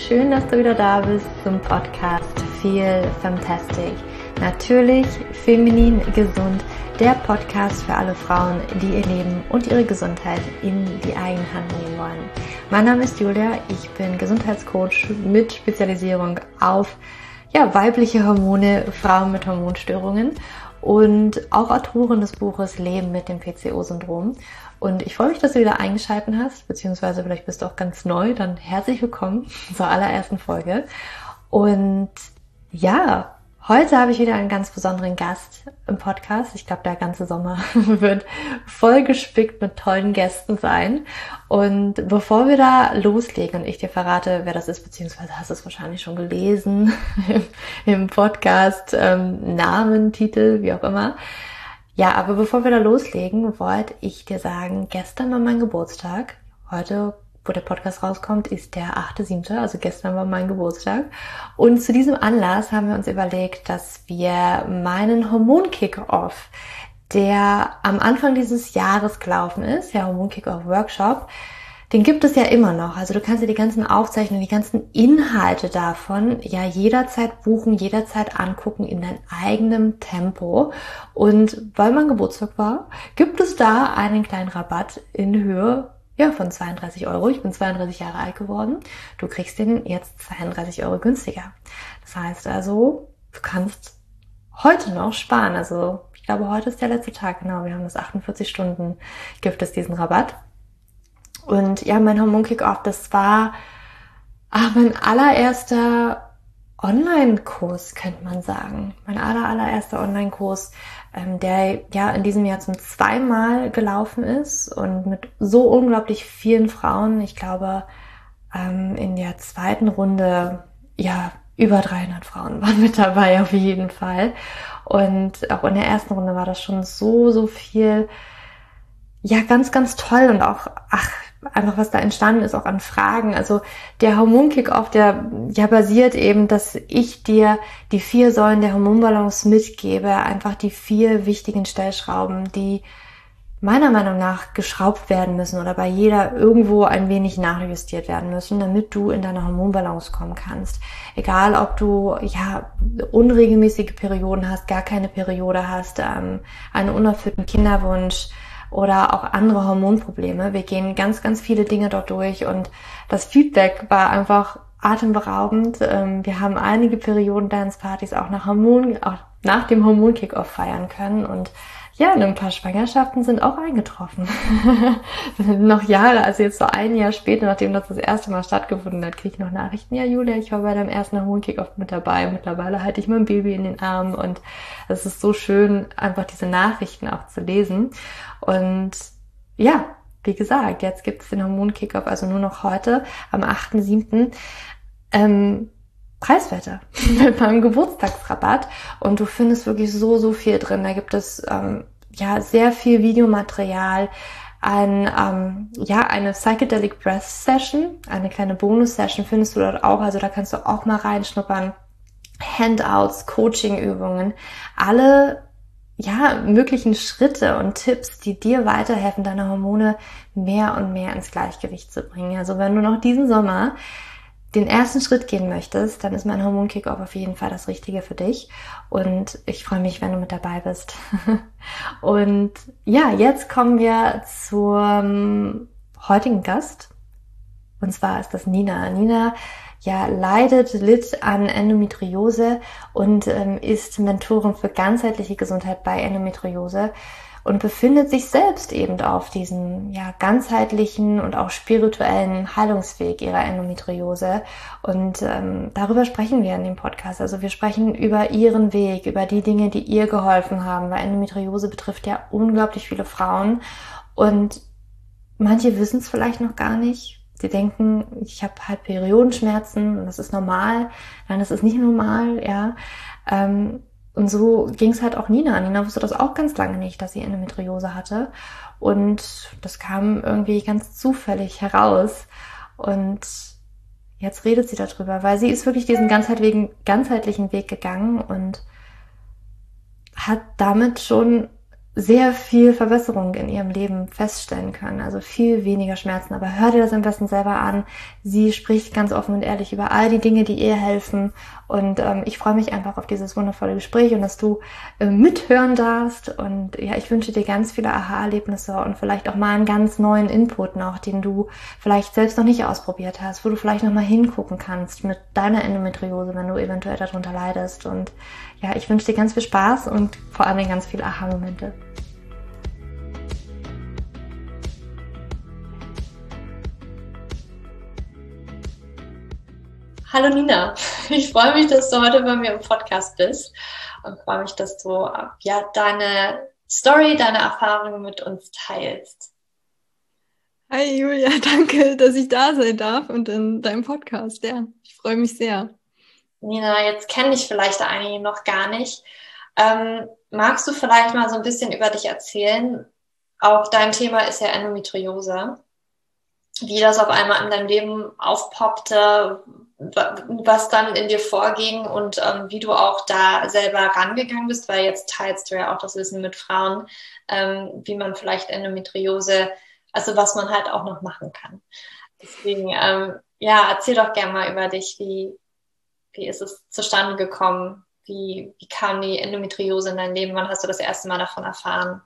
schön, dass du wieder da bist zum Podcast Feel Fantastic. Natürlich feminin gesund, der Podcast für alle Frauen, die ihr Leben und ihre Gesundheit in die eigene Hand nehmen wollen. Mein Name ist Julia, ich bin Gesundheitscoach mit Spezialisierung auf weibliche Hormone, Frauen mit Hormonstörungen und auch Autorin des Buches Leben mit dem PCO-Syndrom. Und ich freue mich, dass du wieder eingeschaltet hast, beziehungsweise vielleicht bist du auch ganz neu, dann herzlich willkommen zur allerersten Folge. Und ja, heute habe ich wieder einen ganz besonderen Gast im Podcast. Ich glaube, der ganze Sommer wird voll gespickt mit tollen Gästen sein. Und bevor wir da loslegen und ich dir verrate, wer das ist, beziehungsweise hast du es wahrscheinlich schon gelesen im Podcast, Namen, Titel, wie auch immer. Ja, aber bevor wir da loslegen, wollte ich dir sagen, gestern war mein Geburtstag. Heute, wo der Podcast rauskommt, ist der 8.7., also gestern war mein Geburtstag. Und zu diesem Anlass haben wir uns überlegt, dass wir meinen Hormon-Kick-Off, der am Anfang dieses Jahres gelaufen ist, der Hormon-Kick-Off-Workshop, den gibt es ja immer noch. Also du kannst dir die ganzen Aufzeichnungen, die ganzen Inhalte davon ja jederzeit buchen, jederzeit angucken in deinem eigenen Tempo. Und weil mein Geburtstag war, gibt es da einen kleinen Rabatt in Höhe von 32 Euro. Ich bin 32 Jahre alt geworden. Du kriegst den jetzt 32 Euro günstiger. Das heißt also, du kannst heute noch sparen. Also ich glaube, heute ist der letzte Tag. Genau, wir haben das 48 Stunden, gibt es diesen Rabatt. Und ja, mein Hormon-Kick-Off, das war mein allererster Online-Kurs, könnte man sagen. Mein allererster Online-Kurs, der ja in diesem Jahr zum 2. Mal gelaufen ist und mit so unglaublich vielen Frauen. Ich glaube, in der zweiten Runde, über 300 Frauen waren mit dabei auf jeden Fall. Und auch in der ersten Runde war das schon so viel. Ja, ganz, ganz toll und auch, einfach was da entstanden ist, auch an Fragen. Also der Hormon-Kick-Off, der basiert eben, dass ich dir die 4 Säulen der Hormonbalance mitgebe, einfach die 4 wichtigen Stellschrauben, die meiner Meinung nach geschraubt werden müssen oder bei jeder irgendwo ein wenig nachjustiert werden müssen, damit du in deine Hormonbalance kommen kannst. Egal, ob du unregelmäßige Perioden hast, gar keine Periode hast, einen unerfüllten Kinderwunsch, oder auch andere Hormonprobleme. Wir gehen ganz, ganz viele Dinge dort durch und das Feedback war einfach atemberaubend. Wir haben einige Perioden-Dance-Partys auch nach dem Hormon-Kick-Off feiern können und ein paar Schwangerschaften sind auch eingetroffen. Noch Jahre, also jetzt so ein Jahr später, nachdem das erste Mal stattgefunden hat, kriege ich noch Nachrichten. Ja, Julia, ich war bei deinem ersten Hormon-Kick-Off mit dabei. Mittlerweile halte ich mein Baby in den Armen und es ist so schön, einfach diese Nachrichten auch zu lesen. Und ja, wie gesagt, jetzt gibt es den Hormon-Kick-Off, also nur noch heute, am 8.7., preiswerter mit meinem Geburtstagsrabatt und du findest wirklich so viel drin. Da gibt es sehr viel Videomaterial, eine Psychedelic Breath Session, eine kleine Bonus-Session findest du dort auch, also da kannst du auch mal reinschnuppern, Handouts, Coaching-Übungen, alle möglichen Schritte und Tipps, die dir weiterhelfen, deine Hormone mehr und mehr ins Gleichgewicht zu bringen. Also wenn du noch diesen Sommer den ersten Schritt gehen möchtest, dann ist mein Hormon-Kick-Off auf jeden Fall das Richtige für dich. Und ich freue mich, wenn du mit dabei bist. Und jetzt kommen wir zum heutigen Gast. Und zwar ist das Nina. Nina litt an Endometriose und ist Mentorin für ganzheitliche Gesundheit bei Endometriose und befindet sich selbst eben auf diesem ganzheitlichen und auch spirituellen Heilungsweg ihrer Endometriose. Und darüber sprechen wir in dem Podcast. Also wir sprechen über ihren Weg, über die Dinge, die ihr geholfen haben, weil Endometriose betrifft ja unglaublich viele Frauen und manche wissen es vielleicht noch gar nicht. Sie denken, ich habe halt Periodenschmerzen und das ist normal. Nein, das ist nicht normal, Und so ging es halt auch Nina. Nina wusste das auch ganz lange nicht, dass sie Endometriose hatte. Und das kam irgendwie ganz zufällig heraus. Und jetzt redet sie darüber, weil sie ist wirklich diesen ganzheitlichen Weg gegangen und hat damit schon sehr viel Verbesserung in ihrem Leben feststellen können, also viel weniger Schmerzen. Aber hör dir das am besten selber an. Sie spricht ganz offen und ehrlich über all die Dinge, die ihr helfen. Und ich freue mich einfach auf dieses wundervolle Gespräch und dass du mithören darfst. Und ja, ich wünsche dir ganz viele Aha-Erlebnisse und vielleicht auch mal einen ganz neuen Input noch, den du vielleicht selbst noch nicht ausprobiert hast, wo du vielleicht noch mal hingucken kannst mit deiner Endometriose, wenn du eventuell darunter leidest. Und ja, ich wünsche dir ganz viel Spaß und vor allem ganz viele Aha-Momente. Hallo Nina, ich freue mich, dass du heute bei mir im Podcast bist und freue mich, dass du deine Story, deine Erfahrungen mit uns teilst. Hi Julia, danke, dass ich da sein darf und in deinem Podcast. Ja, ich freue mich sehr. Nina, jetzt kenne ich vielleicht einige noch gar nicht. Magst du vielleicht mal so ein bisschen über dich erzählen? Auch dein Thema ist ja Endometriose. Wie das auf einmal in deinem Leben aufpoppte, was dann in dir vorging und wie du auch da selber rangegangen bist, weil jetzt teilst du ja auch das Wissen mit Frauen, wie man vielleicht Endometriose, also was man halt auch noch machen kann. Deswegen, erzähl doch gerne mal über dich, wie ist es zustande gekommen, wie kam die Endometriose in dein Leben, wann hast du das erste Mal davon erfahren?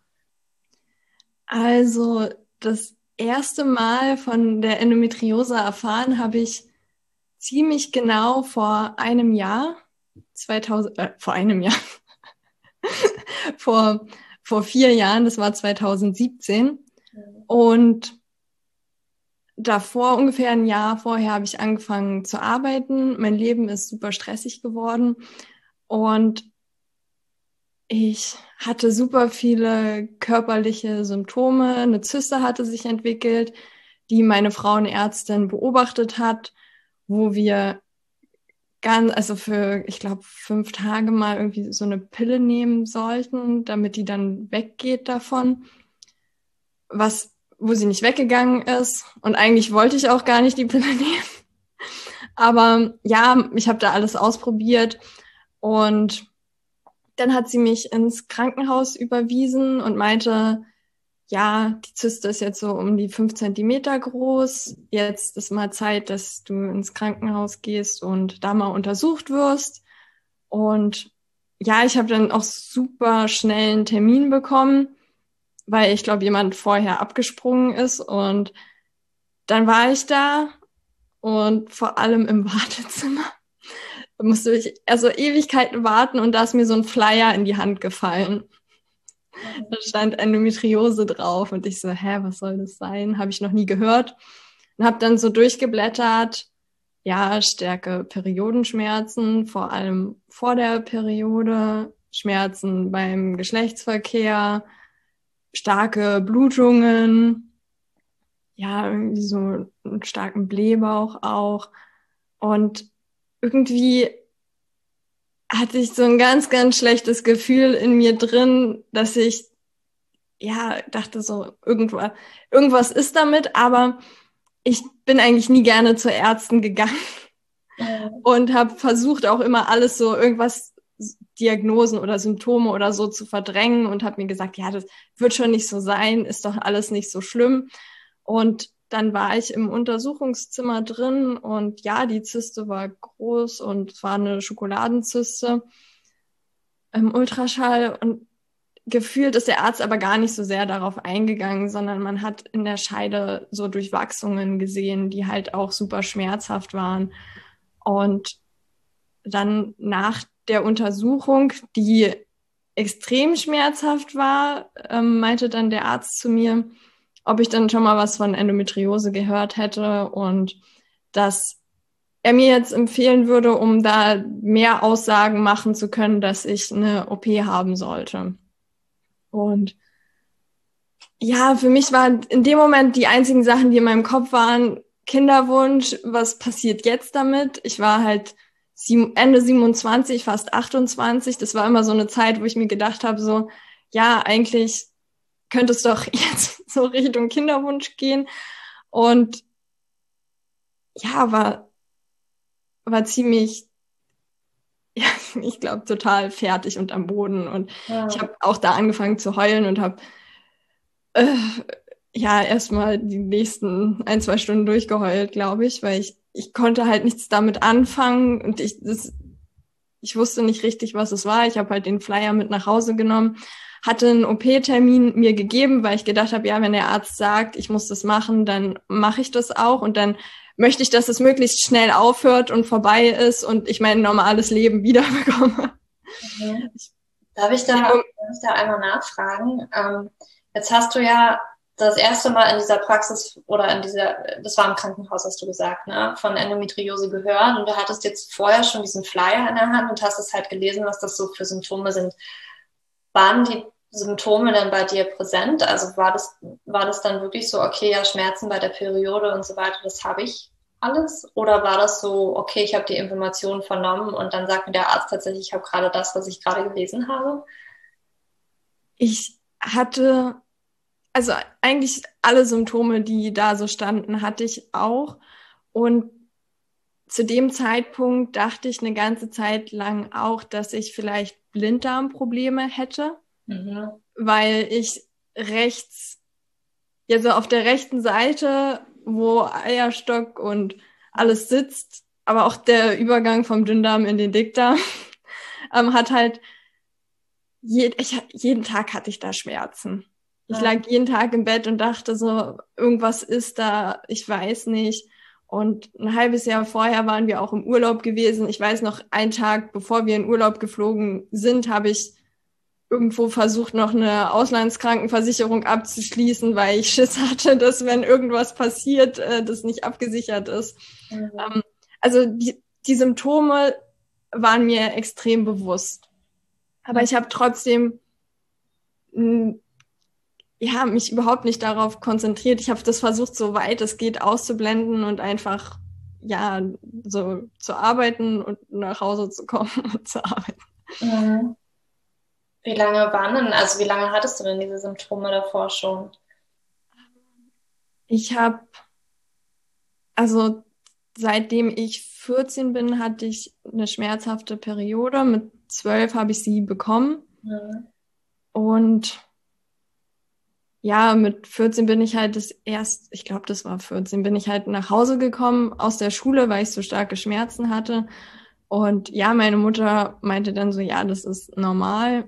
Also das erste Mal von der Endometriose erfahren habe ich ziemlich genau vor einem Jahr, vor 4 Jahren, das war 2017. Und davor, ungefähr ein Jahr vorher, habe ich angefangen zu arbeiten. Mein Leben ist super stressig geworden und ich hatte super viele körperliche Symptome. Eine Zyste hatte sich entwickelt, die meine Frauenärztin beobachtet hat, wo wir für, ich glaube, 5 Tage mal irgendwie so eine Pille nehmen sollten, damit die dann weggeht davon. Wo sie nicht weggegangen ist. Und eigentlich wollte ich auch gar nicht die Pille nehmen. Aber ja, ich habe da alles ausprobiert und dann hat sie mich ins Krankenhaus überwiesen und meinte, ja, die Zyste ist jetzt so um die 5 Zentimeter groß. Jetzt ist mal Zeit, dass du ins Krankenhaus gehst und da mal untersucht wirst. Und ja, ich habe dann auch super schnell einen Termin bekommen, weil ich glaube, jemand vorher abgesprungen ist. Und dann war ich da und vor allem im Wartezimmer musste ich also Ewigkeiten warten und da ist mir so ein Flyer in die Hand gefallen. Da stand Endometriose drauf und ich so, was soll das sein? Habe ich noch nie gehört. Und habe dann so durchgeblättert, ja, stärke Periodenschmerzen, vor allem vor der Periode, Schmerzen beim Geschlechtsverkehr, starke Blutungen, ja, irgendwie so einen starken Blähbauch auch. Und irgendwie hatte ich so ein ganz, ganz schlechtes Gefühl in mir drin, dass ich, dachte so, irgendwas ist damit, aber ich bin eigentlich nie gerne zu Ärzten gegangen und habe versucht auch immer alles so irgendwas Diagnosen oder Symptome oder so zu verdrängen und habe mir gesagt, ja, das wird schon nicht so sein, ist doch alles nicht so schlimm. Und dann war ich im Untersuchungszimmer drin und ja, die Zyste war groß und es war eine Schokoladenzyste im Ultraschall und gefühlt ist der Arzt aber gar nicht so sehr darauf eingegangen, sondern man hat in der Scheide so Durchwachsungen gesehen, die halt auch super schmerzhaft waren. Und dann nach der Untersuchung, die extrem schmerzhaft war, meinte dann der Arzt zu mir, ob ich dann schon mal was von Endometriose gehört hätte und dass er mir jetzt empfehlen würde, um da mehr Aussagen machen zu können, dass ich eine OP haben sollte. Und ja, für mich waren in dem Moment die einzigen Sachen, die in meinem Kopf waren, Kinderwunsch, was passiert jetzt damit? Ich war halt Ende 27, fast 28. Das war immer so eine Zeit, wo ich mir gedacht habe, so, ja, eigentlich könnte es doch jetzt so Richtung Kinderwunsch gehen. Und ja, war ziemlich ja, ich glaube, total fertig und am Boden. Und Ja. ich habe auch da angefangen zu heulen und habe erstmal die nächsten 1-2 Stunden durchgeheult, glaube ich, weil ich konnte halt nichts damit anfangen und ich wusste nicht richtig, was es war. Ich habe halt den Flyer mit nach Hause genommen, hatte einen OP-Termin mir gegeben, weil ich gedacht habe, ja, wenn der Arzt sagt, ich muss das machen, dann mache ich das auch und dann möchte ich, dass es möglichst schnell aufhört und vorbei ist und ich mein normales Leben wiederbekomme. Mhm. Darf ich da einmal nachfragen? Jetzt hast du ja das erste Mal in dieser Praxis oder das war im Krankenhaus, hast du gesagt, ne, von Endometriose gehört und du hattest jetzt vorher schon diesen Flyer in der Hand und hast es halt gelesen, was das so für Symptome sind. Waren die Symptome dann bei dir präsent? Also war das dann wirklich so, okay, ja, Schmerzen bei der Periode und so weiter, das habe ich alles? Oder war das so, okay, ich habe die Informationen vernommen und dann sagt mir der Arzt tatsächlich, ich habe gerade das, was ich gerade gelesen habe? Ich hatte, also eigentlich alle Symptome, die da so standen, hatte ich auch. Und zu dem Zeitpunkt dachte ich eine ganze Zeit lang auch, dass ich vielleicht Blinddarmprobleme hätte, weil ich rechts, ja so auf der rechten Seite, wo Eierstock und alles sitzt, aber auch der Übergang vom Dünndarm in den Dickdarm, hat halt, jeden Tag hatte ich da Schmerzen. Ich lag jeden Tag im Bett und dachte so, irgendwas ist da, ich weiß nicht. Und ein halbes Jahr vorher waren wir auch im Urlaub gewesen. Ich weiß noch, einen Tag, bevor wir in Urlaub geflogen sind, habe ich irgendwo versucht, noch eine Auslandskrankenversicherung abzuschließen, weil ich Schiss hatte, dass wenn irgendwas passiert, das nicht abgesichert ist. Also die Symptome waren mir extrem bewusst. Aber ich habe trotzdem mich überhaupt nicht darauf konzentriert. Ich habe das versucht, so weit es geht, auszublenden und einfach, so zu arbeiten und nach Hause zu kommen und zu arbeiten. Mhm. Wie lange hattest du denn diese Symptome davor schon? Ich habe, also seitdem ich 14 bin, hatte ich eine schmerzhafte Periode. Mit 12 habe ich sie bekommen. Und ja, mit 14 bin ich halt ich glaube, das war 14, bin ich halt nach Hause gekommen aus der Schule, weil ich so starke Schmerzen hatte. Und ja, meine Mutter meinte dann so, ja, das ist normal.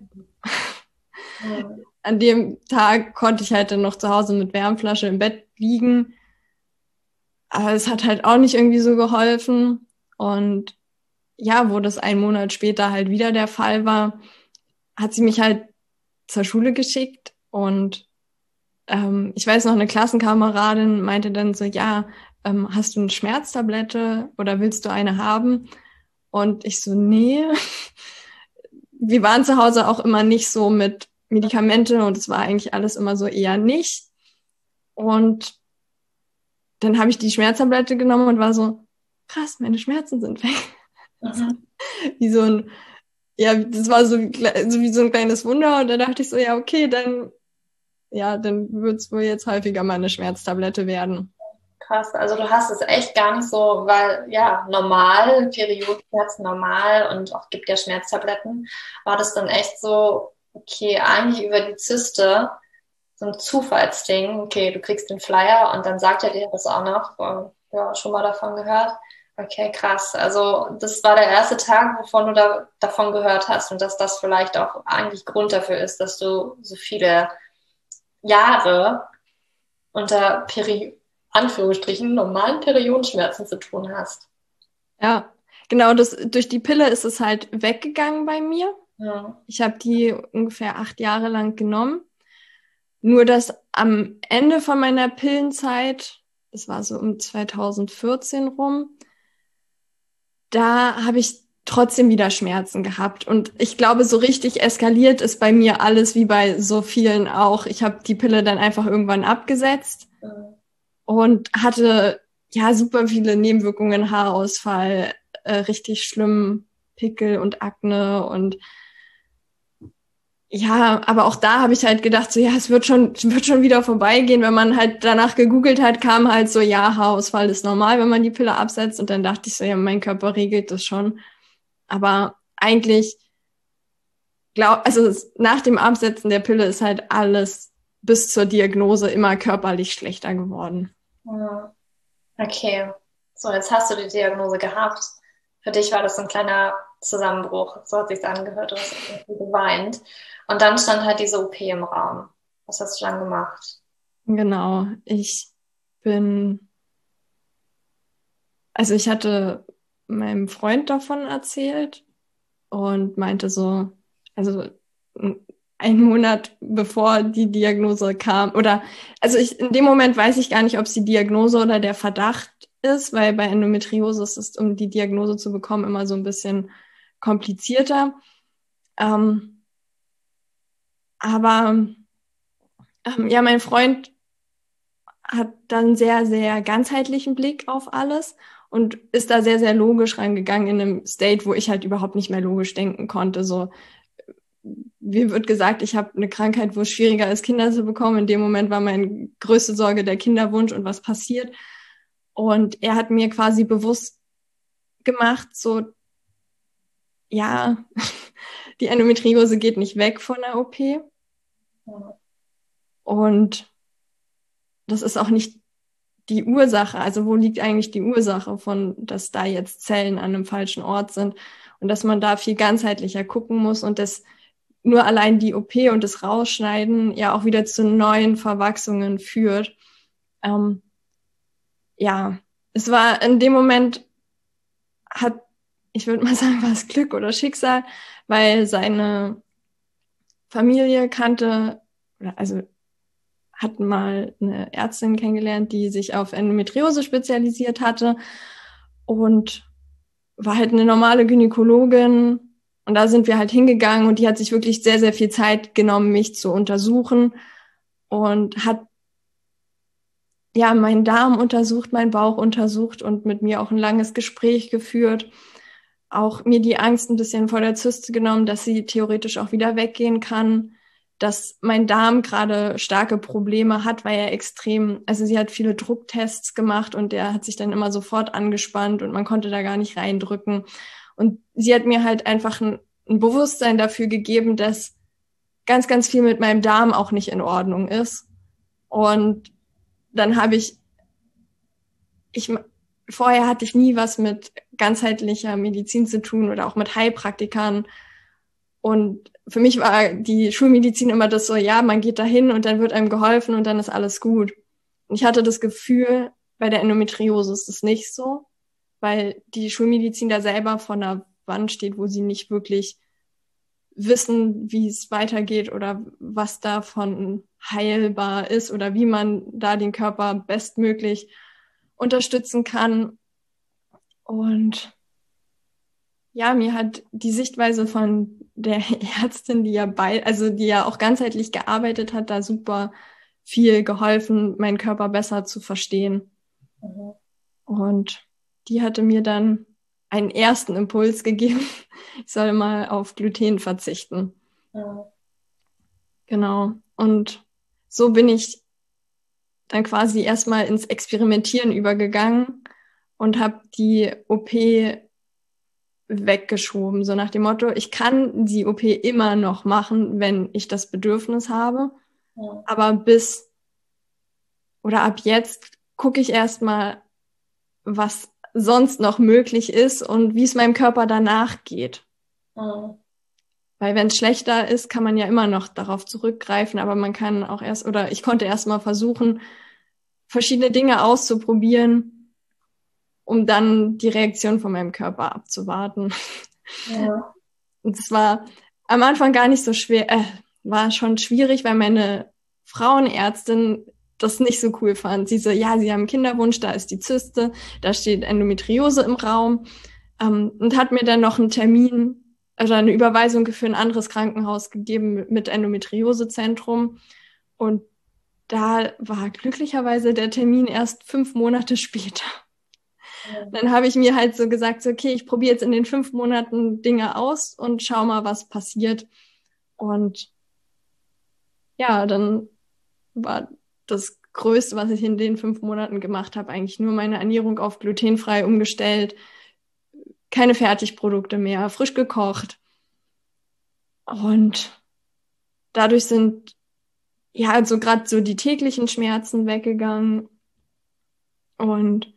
An dem Tag konnte ich halt dann noch zu Hause mit Wärmflasche im Bett liegen. Aber es hat halt auch nicht irgendwie so geholfen. Und ja, wo das 1 Monat später halt wieder der Fall war, hat sie mich halt zur Schule geschickt. Und ich weiß noch, eine Klassenkameradin meinte dann so, ja, hast du eine Schmerztablette oder willst du eine haben? Und ich so, nee. Wir waren zu Hause auch immer nicht so mit Medikamente und es war eigentlich alles immer so eher nicht. Und dann habe ich die Schmerztablette genommen und war so, krass, meine Schmerzen sind weg. Wie so ein, das war so wie so ein kleines Wunder. Und da dachte ich so, ja, okay, dann wird es wohl jetzt häufiger mal eine Schmerztablette werden. Krass, also du hast es echt gar nicht so, weil ja, normal, Periodenschmerzen normal und auch gibt ja Schmerztabletten, war das dann echt so, okay, eigentlich über die Zyste, so ein Zufallsding, okay, du kriegst den Flyer und dann sagt er dir das auch noch, schon mal davon gehört. Okay, krass, also das war der erste Tag, wovon du davon gehört hast und dass das vielleicht auch eigentlich Grund dafür ist, dass du so viele Jahre unter Anführungsstrichen normalen Periodenschmerzen zu tun hast. Ja, genau, durch die Pille ist es halt weggegangen bei mir. Ja. Ich habe die ungefähr 8 Jahre lang genommen. Nur dass am Ende von meiner Pillenzeit, das war so um 2014 rum, da habe ich trotzdem wieder Schmerzen gehabt. Und ich glaube, so richtig eskaliert ist bei mir alles, wie bei so vielen auch. Ich habe die Pille dann einfach irgendwann abgesetzt. Und hatte super viele Nebenwirkungen, Haarausfall, richtig schlimm, Pickel und Akne und aber auch da habe ich halt gedacht, so es wird schon wieder vorbeigehen. Wenn man halt danach gegoogelt hat, kam halt so, Haarausfall ist normal, wenn man die Pille absetzt und dann dachte ich so, mein Körper regelt das schon. Aber eigentlich nach dem Absetzen der Pille ist halt alles bis zur Diagnose immer körperlich schlechter geworden. Ja. Okay. So, jetzt hast du die Diagnose gehabt. Für dich war das ein kleiner Zusammenbruch. So hat sich's angehört. Du hast irgendwie geweint. Und dann stand halt diese OP im Raum. Was hast du dann gemacht? Genau. Ich hatte meinem Freund davon erzählt und meinte so, also einen Monat bevor die Diagnose kam, in dem Moment weiß ich gar nicht, ob es die Diagnose oder der Verdacht ist, weil bei Endometriose ist es, um die Diagnose zu bekommen, immer so ein bisschen komplizierter. Mein Freund hat dann sehr, sehr ganzheitlichen Blick auf alles und ist da sehr, sehr logisch rangegangen in einem State, wo ich halt überhaupt nicht mehr logisch denken konnte. So, mir wird gesagt, ich habe eine Krankheit, wo es schwieriger ist, Kinder zu bekommen. In dem Moment war meine größte Sorge der Kinderwunsch und was passiert. Und er hat mir quasi bewusst gemacht, so, ja, die Endometriose geht nicht weg von der OP. Und das ist auch nicht die Ursache. Also wo liegt eigentlich die Ursache von, dass da jetzt Zellen an einem falschen Ort sind und dass man da viel ganzheitlicher gucken muss und dass nur allein die OP und das Rausschneiden ja auch wieder zu neuen Verwachsungen führt. Es war in dem Moment ich würde mal sagen, war es Glück oder Schicksal, weil seine Familie hat mal eine Ärztin kennengelernt, die sich auf Endometriose spezialisiert hatte und war halt eine normale Gynäkologin. Und da sind wir halt hingegangen und die hat sich wirklich sehr, sehr viel Zeit genommen, mich zu untersuchen und hat meinen Darm untersucht, meinen Bauch untersucht und mit mir auch ein langes Gespräch geführt. Auch mir die Angst ein bisschen vor der Zyste genommen, dass sie theoretisch auch wieder weggehen kann, dass mein Darm gerade starke Probleme hat, weil sie hat viele Drucktests gemacht und der hat sich dann immer sofort angespannt und man konnte da gar nicht reindrücken. Und sie hat mir halt einfach ein Bewusstsein dafür gegeben, dass ganz, ganz viel mit meinem Darm auch nicht in Ordnung ist. Und dann vorher hatte ich nie was mit ganzheitlicher Medizin zu tun oder auch mit Heilpraktikern. Und für mich war die Schulmedizin immer das so, ja, man geht dahin und dann wird einem geholfen und dann ist alles gut. Und ich hatte das Gefühl, bei der Endometriose ist es nicht so, weil die Schulmedizin da selber vor einer Wand steht, wo sie nicht wirklich wissen, wie es weitergeht oder was davon heilbar ist oder wie man da den Körper bestmöglich unterstützen kann. Und ja, mir hat die Sichtweise von der Ärztin, die ja auch ganzheitlich gearbeitet hat, da super viel geholfen, meinen Körper besser zu verstehen. Mhm. Und die hatte mir dann einen ersten Impuls gegeben, ich soll mal auf Gluten verzichten. Ja. Genau. Und so bin ich dann quasi erstmal ins Experimentieren übergegangen und habe die OP weggeschoben, so nach dem Motto, ich kann die OP immer noch machen, wenn ich das Bedürfnis habe, ja. Aber ab jetzt gucke ich erstmal, was sonst noch möglich ist und wie es meinem Körper danach geht. Ja. Weil wenn es schlechter ist, kann man ja immer noch darauf zurückgreifen, aber man kann auch ich konnte erst mal versuchen, verschiedene Dinge auszuprobieren, um dann die Reaktion von meinem Körper abzuwarten. Ja. Und es war am Anfang gar nicht so schwer, war schon schwierig, weil meine Frauenärztin das nicht so cool fand. Sie so, ja, sie haben Kinderwunsch, da ist die Zyste, da steht Endometriose im Raum, und hat mir dann noch einen Termin oder eine Überweisung für ein anderes Krankenhaus gegeben mit Endometriosezentrum. Und da war glücklicherweise der Termin erst 5 Monate später. Ja. Dann habe ich mir halt so gesagt, so, okay, ich probiere jetzt in den 5 Monaten Dinge aus und schau mal, was passiert. Und ja, dann war das Größte, was ich in den 5 Monaten gemacht habe, eigentlich nur meine Ernährung auf glutenfrei umgestellt, keine Fertigprodukte mehr, frisch gekocht. Und dadurch sind ja so gerade so die täglichen Schmerzen weggegangen. Und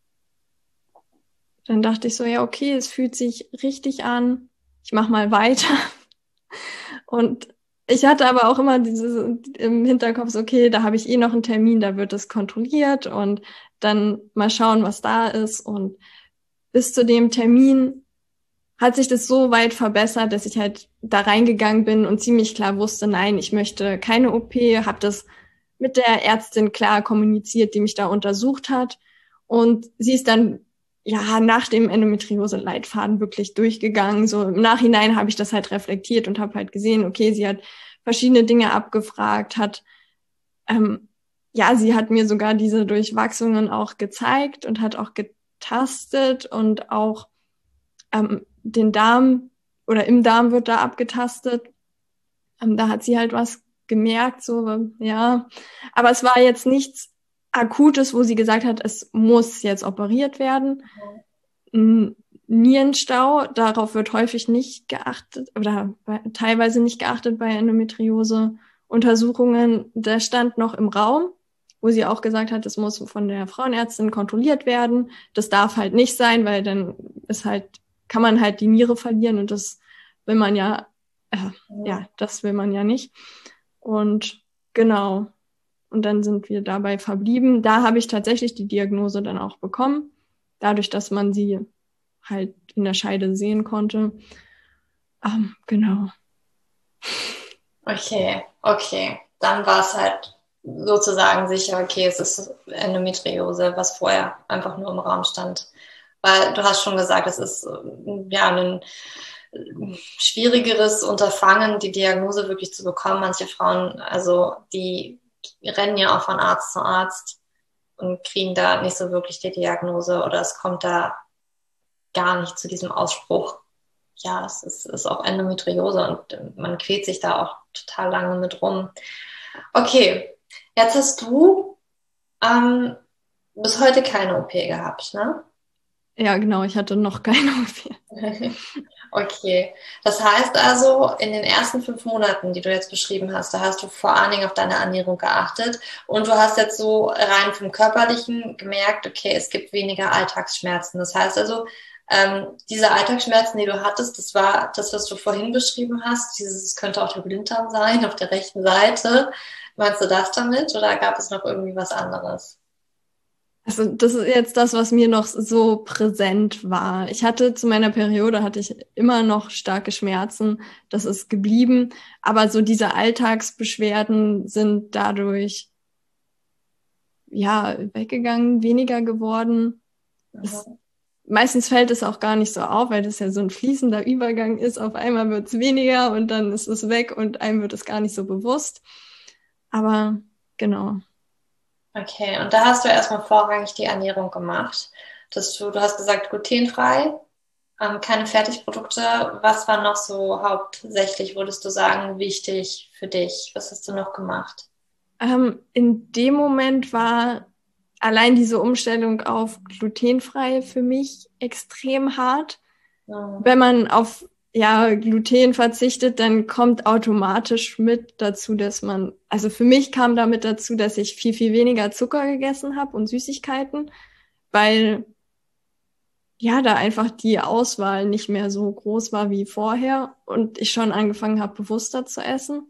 dann dachte ich so, ja, okay, es fühlt sich richtig an. Ich mache mal weiter. Und ich hatte aber auch immer dieses im Hinterkopf, so, okay, da habe ich noch einen Termin, da wird es kontrolliert und dann mal schauen, was da ist. Und bis zu dem Termin hat sich das so weit verbessert, dass ich halt da reingegangen bin und ziemlich klar wusste, nein, ich möchte keine OP, habe das mit der Ärztin klar kommuniziert, die mich da untersucht hat. Und sie ist dann ja nach dem Endometriose-Leitfaden wirklich durchgegangen. So im Nachhinein habe ich das halt reflektiert und habe halt gesehen, okay, sie hat verschiedene Dinge abgefragt, sie hat mir sogar diese Durchwachsungen auch gezeigt und hat auch getastet und auch den Darm oder im Darm wird da abgetastet. Da hat sie halt was gemerkt, so, ja. Aber es war jetzt nichts Akutes, wo sie gesagt hat, es muss jetzt operiert werden. Nierenstau, darauf wird häufig nicht geachtet oder teilweise nicht geachtet bei Endometriose-Untersuchungen. Der stand noch im Raum, wo sie auch gesagt hat, es muss von der Frauenärztin kontrolliert werden. Das darf halt nicht sein, weil dann kann man halt die Niere verlieren und das will man das will man ja nicht. Und genau. Und dann sind wir dabei verblieben. Da habe ich tatsächlich die Diagnose dann auch bekommen, dadurch, dass man sie halt in der Scheide sehen konnte. Genau. Okay. Dann war es halt sozusagen sicher, okay, es ist Endometriose, was vorher einfach nur im Raum stand. Weil du hast schon gesagt, es ist ein schwierigeres Unterfangen, die Diagnose wirklich zu bekommen. Manche Frauen, also die rennen ja auch von Arzt zu Arzt und kriegen da nicht so wirklich die Diagnose oder es kommt da gar nicht zu diesem Ausspruch. Ja, es ist auch Endometriose und man quält sich da auch total lange mit rum. Okay, jetzt hast du bis heute keine OP gehabt, ne? Ja, genau, ich hatte noch keine OP. Okay, das heißt also, in den ersten 5 Monaten, die du jetzt beschrieben hast, da hast du vor allen Dingen auf deine Ernährung geachtet und du hast jetzt so rein vom Körperlichen gemerkt, okay, es gibt weniger Alltagsschmerzen. Das heißt also, diese Alltagsschmerzen, die du hattest, das war das, was du vorhin beschrieben hast, es könnte auch der Blinddarm sein auf der rechten Seite. Meinst du das damit oder gab es noch irgendwie was anderes? Also das ist jetzt das, was mir noch so präsent war. Zu meiner Periode hatte ich immer noch starke Schmerzen. Das ist geblieben. Aber so diese Alltagsbeschwerden sind dadurch, weggegangen, weniger geworden. Meistens fällt es auch gar nicht so auf, weil das ja so ein fließender Übergang ist. Auf einmal wird es weniger und dann ist es weg und einem wird es gar nicht so bewusst. Aber genau. Okay, und da hast du erstmal vorrangig die Ernährung gemacht. Du hast gesagt, glutenfrei, keine Fertigprodukte. Was war noch so hauptsächlich, würdest du sagen, wichtig für dich? Was hast du noch gemacht? In dem Moment war allein diese Umstellung auf glutenfrei für mich extrem hart. Ja. Wenn man auf Gluten verzichtet, dann kommt automatisch mit dazu, für mich kam damit dazu, dass ich viel, viel weniger Zucker gegessen habe und Süßigkeiten, weil da einfach die Auswahl nicht mehr so groß war wie vorher und ich schon angefangen habe, bewusster zu essen.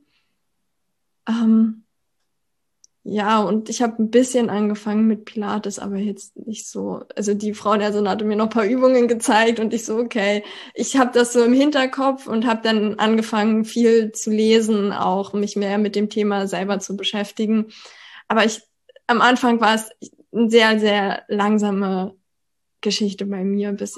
Und ich habe ein bisschen angefangen mit Pilates, aber jetzt nicht so. Also die Frauenärztin hatte mir noch ein paar Übungen gezeigt und ich so, okay. Ich habe das so im Hinterkopf und habe dann angefangen, viel zu lesen, auch mich mehr mit dem Thema selber zu beschäftigen. Aber am Anfang war es eine sehr, sehr langsame Geschichte bei mir, bis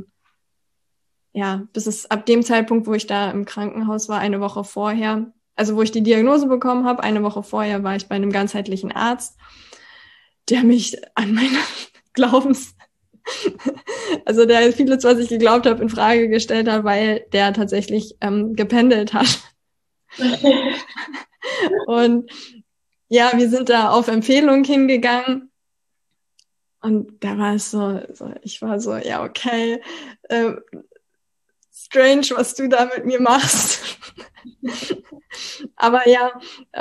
es ab dem Zeitpunkt, wo ich da im Krankenhaus war, eine Woche vorher, also wo ich die Diagnose bekommen habe, eine Woche vorher war ich bei einem ganzheitlichen Arzt, der mich an meiner also der vieles, was ich geglaubt habe, in Frage gestellt hat, weil der tatsächlich gependelt hat. Und wir sind da auf Empfehlung hingegangen. Und da war es ich war so, ja, okay, strange, was du da mit mir machst. Aber ja,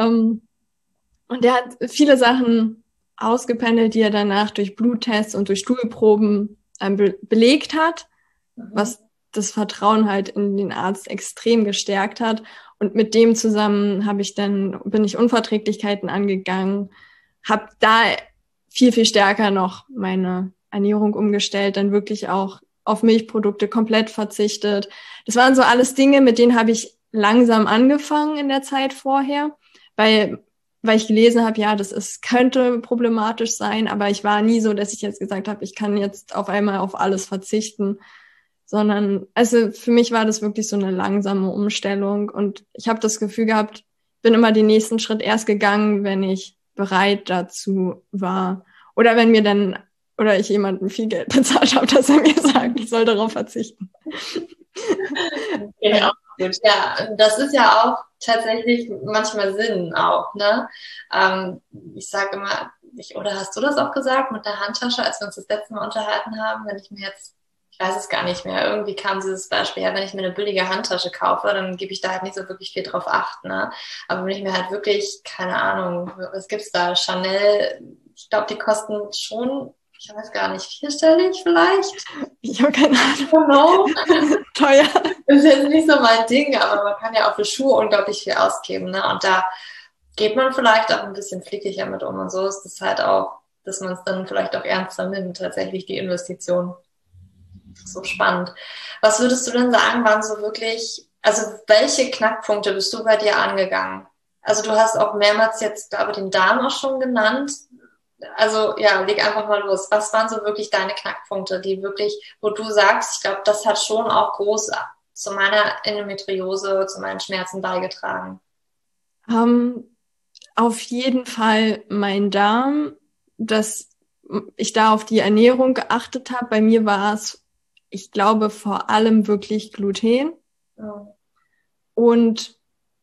und der hat viele Sachen ausgependelt, die er danach durch Bluttests und durch Stuhlproben belegt hat, was das Vertrauen halt in den Arzt extrem gestärkt hat. Und mit dem zusammen bin ich Unverträglichkeiten angegangen, habe da viel, viel stärker noch meine Ernährung umgestellt, dann wirklich auch auf Milchprodukte komplett verzichtet. Das waren so alles Dinge, mit denen habe ich langsam angefangen in der Zeit vorher, weil ich gelesen habe, ja, könnte problematisch sein, aber ich war nie so, dass ich jetzt gesagt habe, ich kann jetzt auf einmal auf alles verzichten, sondern, also für mich war das wirklich so eine langsame Umstellung und ich habe das Gefühl gehabt, bin immer den nächsten Schritt erst gegangen, wenn ich bereit dazu war oder oder ich jemandem viel Geld bezahlt habe, dass er mir sagt, ich soll darauf verzichten. Okay, auch gut. Ja, das ist ja auch tatsächlich manchmal Sinn auch, ne? Ich sage immer, oder hast du das auch gesagt mit der Handtasche, als wir uns das letzte Mal unterhalten haben, ich weiß es gar nicht mehr, irgendwie kam dieses Beispiel, ja, wenn ich mir eine billige Handtasche kaufe, dann gebe ich da halt nicht so wirklich viel drauf Acht, ne? Aber wenn ich mir halt wirklich, keine Ahnung, was gibt's da, Chanel, ich glaube, die kosten schon, ich weiß gar nicht, vierstellig vielleicht? Ich habe keine Ahnung. Genau. Teuer. Das ist jetzt nicht so mein Ding, aber man kann ja auch für Schuhe unglaublich viel ausgeben, ne? Und da geht man vielleicht auch ein bisschen fliegiger mit um. Und so ist es halt auch, dass man es dann vielleicht auch ernster nimmt, tatsächlich die Investition. So spannend. Was würdest du denn sagen, waren so wirklich, also welche Knackpunkte bist du bei dir angegangen? Also du hast auch mehrmals jetzt, glaube ich, den Darm auch schon genannt. Also ja, leg einfach mal los. Was waren so wirklich deine Knackpunkte, die wirklich, wo du sagst, ich glaube, das hat schon auch groß zu meiner Endometriose, zu meinen Schmerzen beigetragen? Auf jeden Fall mein Darm, dass ich da auf die Ernährung geachtet habe. Bei mir war es, ich glaube, vor allem wirklich Gluten. Ja. Und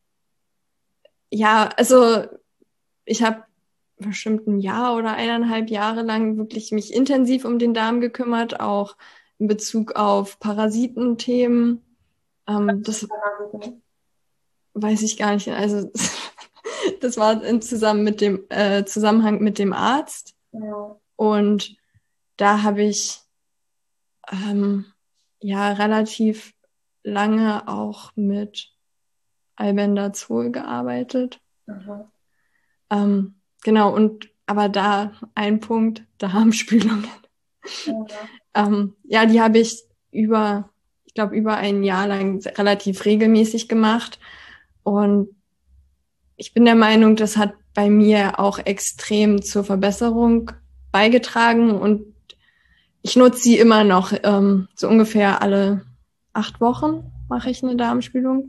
ja, also ich habe bestimmt ein Jahr oder 1,5 Jahre lang wirklich mich intensiv um den Darm gekümmert, auch in Bezug auf Parasitenthemen. Das weiß ich gar nicht. Also das war Zusammenhang mit dem Arzt. Ja. Und da habe ich relativ lange auch mit Albendazol gearbeitet. Mhm. Genau, aber da ein Punkt, Darmspülungen. Ja. Die habe ich über 1 Jahr lang relativ regelmäßig gemacht. Und ich bin der Meinung, das hat bei mir auch extrem zur Verbesserung beigetragen. Und ich nutze sie immer noch. So ungefähr alle 8 Wochen mache ich eine Darmspülung.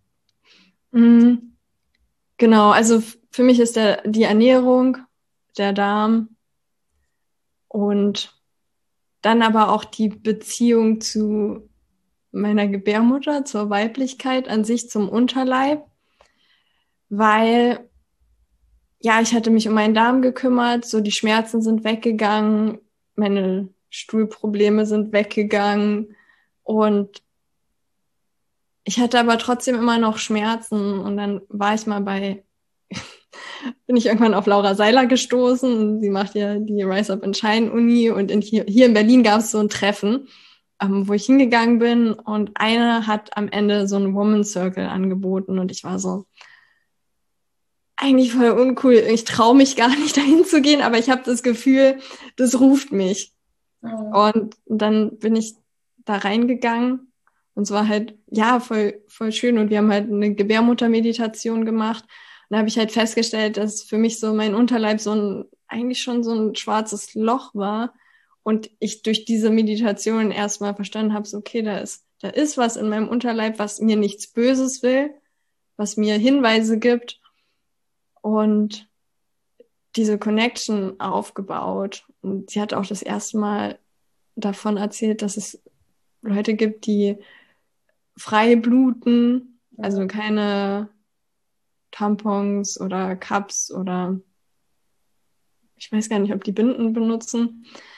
Genau, also für mich ist die Ernährung, der Darm und dann aber auch die Beziehung zu meiner Gebärmutter, zur Weiblichkeit an sich, zum Unterleib, weil ja, ich hatte mich um meinen Darm gekümmert, so die Schmerzen sind weggegangen, meine Stuhlprobleme sind weggegangen und ich hatte aber trotzdem immer noch Schmerzen und dann war ich mal bin ich irgendwann auf Laura Seiler gestoßen. Sie macht ja die Rise Up and Shine Uni und hier in Berlin gab es so ein Treffen, wo ich hingegangen bin und eine hat am Ende so einen Woman Circle angeboten und ich war so, eigentlich voll uncool. Ich traue mich gar nicht dahin zu gehen, aber ich habe das Gefühl, das ruft mich. Mhm. Und dann bin ich da reingegangen und es war halt, ja, voll schön und wir haben halt eine Gebärmuttermeditation gemacht. Und da habe ich halt festgestellt, dass für mich so mein Unterleib eigentlich schon so ein schwarzes Loch war und ich durch diese Meditation erstmal verstanden habe, so okay, da ist was in meinem Unterleib, was mir nichts Böses will, was mir Hinweise gibt und diese Connection aufgebaut. Und sie hat auch das erste Mal davon erzählt, dass es Leute gibt, die frei bluten, also keine Tampons oder Cups oder ich weiß gar nicht, ob die Binden benutzen.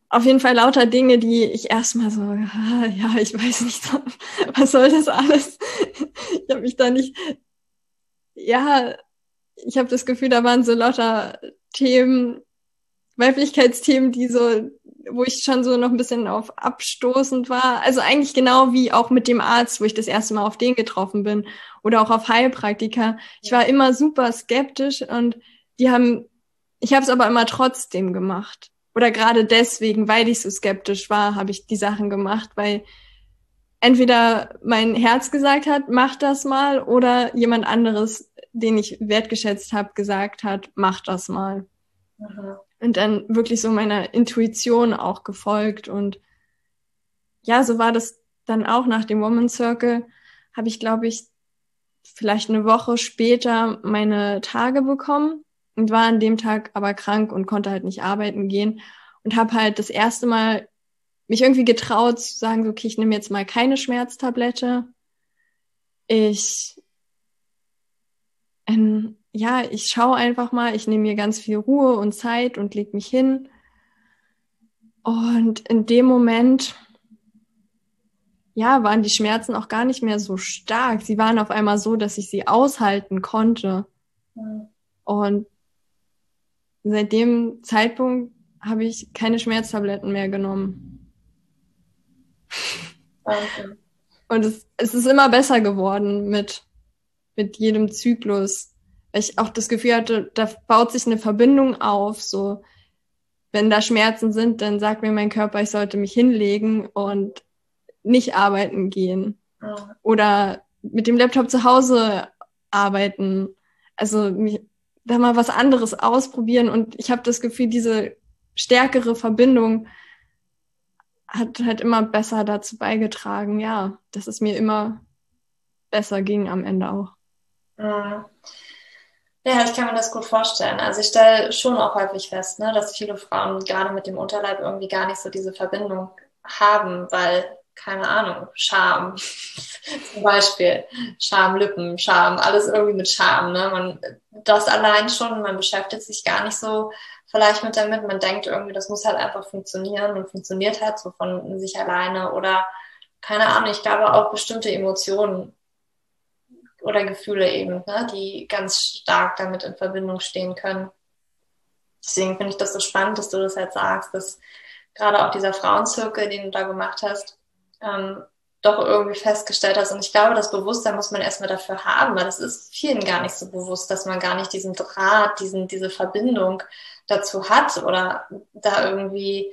auf jeden Fall lauter Dinge, die ich erstmal so, ja, ich weiß nicht, was soll das alles? Ich habe mich da nicht, ja, ich habe das Gefühl, da waren so lauter Themen, Weiblichkeitsthemen, die so, wo ich schon so noch ein bisschen auf abstoßend war. Also eigentlich genau wie auch mit dem Arzt, wo ich das erste Mal auf den getroffen bin oder auch auf Heilpraktiker. Ich war immer super skeptisch und ich habe es aber immer trotzdem gemacht. Oder gerade deswegen, weil ich so skeptisch war, habe ich die Sachen gemacht, weil entweder mein Herz gesagt hat, mach das mal, oder jemand anderes, den ich wertgeschätzt habe, gesagt hat, mach das mal. Mhm. Und dann wirklich so meiner Intuition auch gefolgt. Und ja, so war das dann auch nach dem Women's Circle, habe ich, glaube ich, vielleicht eine Woche später meine Tage bekommen und war an dem Tag aber krank und konnte halt nicht arbeiten gehen und habe halt das erste Mal mich irgendwie getraut zu sagen, so, okay, ich nehme jetzt mal keine Schmerztablette. Ich schaue einfach mal, ich nehme mir ganz viel Ruhe und Zeit und leg mich hin. Und in dem Moment, ja, waren die Schmerzen auch gar nicht mehr so stark. Sie waren auf einmal so, dass ich sie aushalten konnte. Mhm. Und seit dem Zeitpunkt habe ich keine Schmerztabletten mehr genommen. Okay. Und es ist immer besser geworden mit jedem Zyklus. Weil ich auch das Gefühl hatte, da baut sich eine Verbindung auf. So, wenn da Schmerzen sind, dann sagt mir mein Körper, ich sollte mich hinlegen und nicht arbeiten gehen. Ja. Oder mit dem Laptop zu Hause arbeiten. Also da mal was anderes ausprobieren. Und ich habe das Gefühl, diese stärkere Verbindung hat halt immer besser dazu beigetragen, ja, dass es mir immer besser ging am Ende auch. Ja, ich kann mir das gut vorstellen. Also ich stelle schon auch häufig fest, ne, dass viele Frauen gerade mit dem Unterleib irgendwie gar nicht so diese Verbindung haben, weil, keine Ahnung, Scham zum Beispiel, Schamlippen, Scham, alles irgendwie mit Scham. Ne? Das allein schon, man beschäftigt sich gar nicht so vielleicht mit damit. Man denkt irgendwie, das muss halt einfach funktionieren und funktioniert halt so von sich alleine oder, keine Ahnung, ich glaube auch bestimmte Emotionen oder Gefühle eben, ne, die ganz stark damit in Verbindung stehen können. Deswegen finde ich das so spannend, dass du das halt sagst, dass gerade auch dieser Frauenzirkel, den du da gemacht hast, doch irgendwie festgestellt hast. Und ich glaube, das Bewusstsein muss man erstmal dafür haben, weil das ist vielen gar nicht so bewusst, dass man gar nicht diesen Draht, diese Verbindung dazu hat oder da irgendwie,